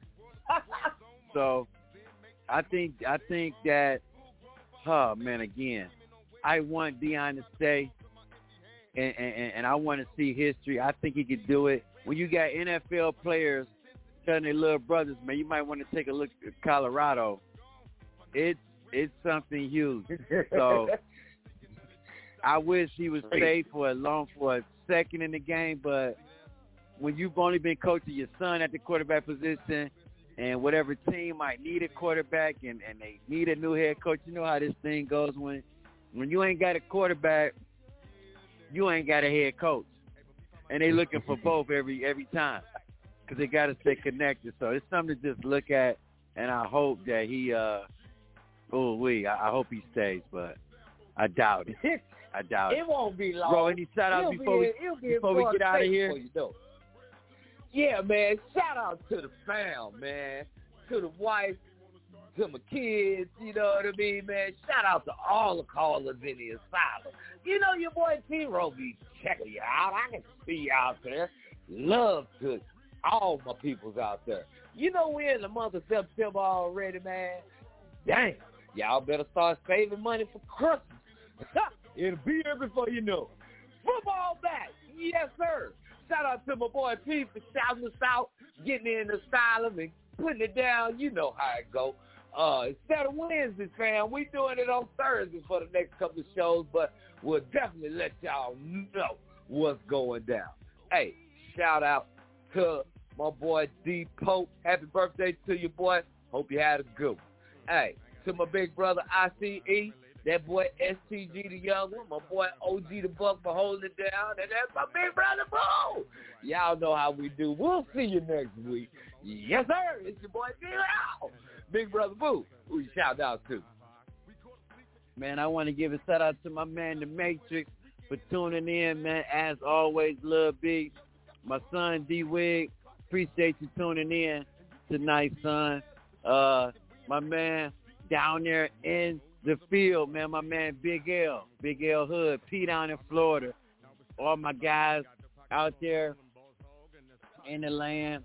So I think that, oh man, again, I want Deion to stay, and I want to see history. I think he could do it. When you got NFL players telling their little brothers, man, you might want to take a look at Colorado. It's something huge. So I wish he would stay for a second in the game, but when you've only been coaching your son at the quarterback position and whatever team might need a quarterback and they need a new head coach, you know how this thing goes. When you ain't got a quarterback, you ain't got a head coach. And they looking for both every time because they got to stay connected. So it's something to just look at, and I hope that he I hope he stays, but I doubt it. It won't be long. Bro, any shout-outs before we get out of here? Yeah, man, shout out to the fam, man, to the wife, to my kids, you know what I mean, man. Shout out to all the callers in the asylum. You know your boy T-Row be checking you out. I can see you out there. Love to all my peoples out there. You know we're in the month of September already, man. Damn, y'all better start saving money for Christmas. It'll be here before you know it. Football back. Yes, sir. Shout out to my boy P for shouting us out, getting in the asylum and putting it down. You know how it go. Instead of Wednesdays, fam, we doing it on Thursdays for the next couple of shows, but we'll definitely let y'all know what's going down. Hey, shout out to my boy D Pope. Happy birthday to you, boy. Hope you had a good one. Hey, to my big brother ICE, that boy STG the young one, my boy OG the Buck for holding it down, and that's my big brother Boo. Y'all know how we do. We'll see you next week. Yes, sir. It's your boy D-Row. Big brother Boo, who you shout out to? Man, I want to give a shout-out to my man, The Matrix, for tuning in, man. As always, Lil B. My son, D-Wig, appreciate you tuning in tonight, son. My man down there in the field, man, my man Big L Hood, P down in Florida. All my guys out there in the land,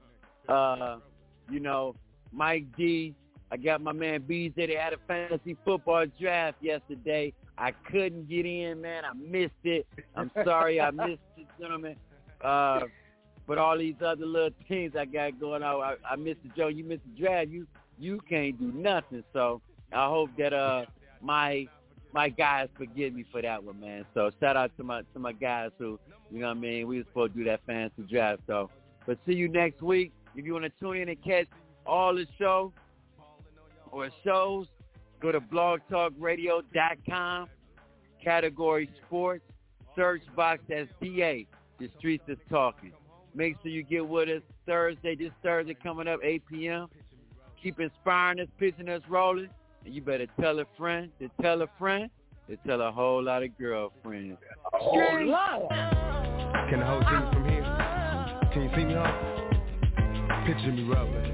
Mike D. I got my man BJ. They had a fantasy football draft yesterday. I couldn't get in, man. I missed it. I'm sorry I missed it, gentlemen. But all these other little things I got going on, I missed the Joe. You missed the draft. You can't do nothing. So I hope that my guys forgive me for that one, man. So shout out to my guys who, you know what I mean, we were supposed to do that fantasy draft. So, but see you next week. If you want to tune in and catch all the show or shows, go to blogtalkradio.com, category sports, search box as PA, The Streets is Talking. Make sure you get with us this Thursday coming up, 8 p.m. Keep inspiring us, pitching us, rolling. And you better tell a friend to tell a friend to tell a whole lot of girlfriends. A whole lot. Can the whole see me from here? Can you see me off? Picture me rolling.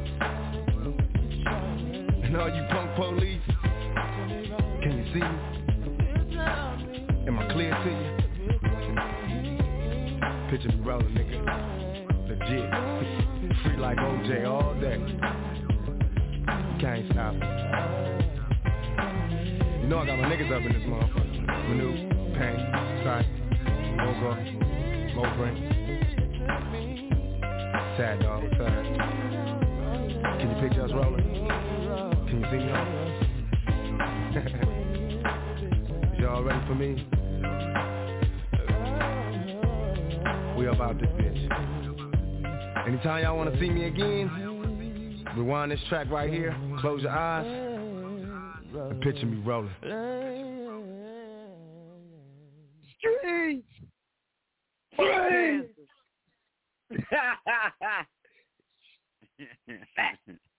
And all you punk police, can you see me? Am I clear to you? Picture me rolling, nigga. Legit. Free like OJ all day. Can't stop it. You know I got my niggas up in this motherfucker. Manu, Pain, Sight, Mogo, Mobrin. Sad dog, sad. Can you picture us rolling? Can you see me on? Y'all ready for me? We about this bitch. Anytime y'all want to see me again, rewind this track right here, close your eyes, and picture me rolling. Streets!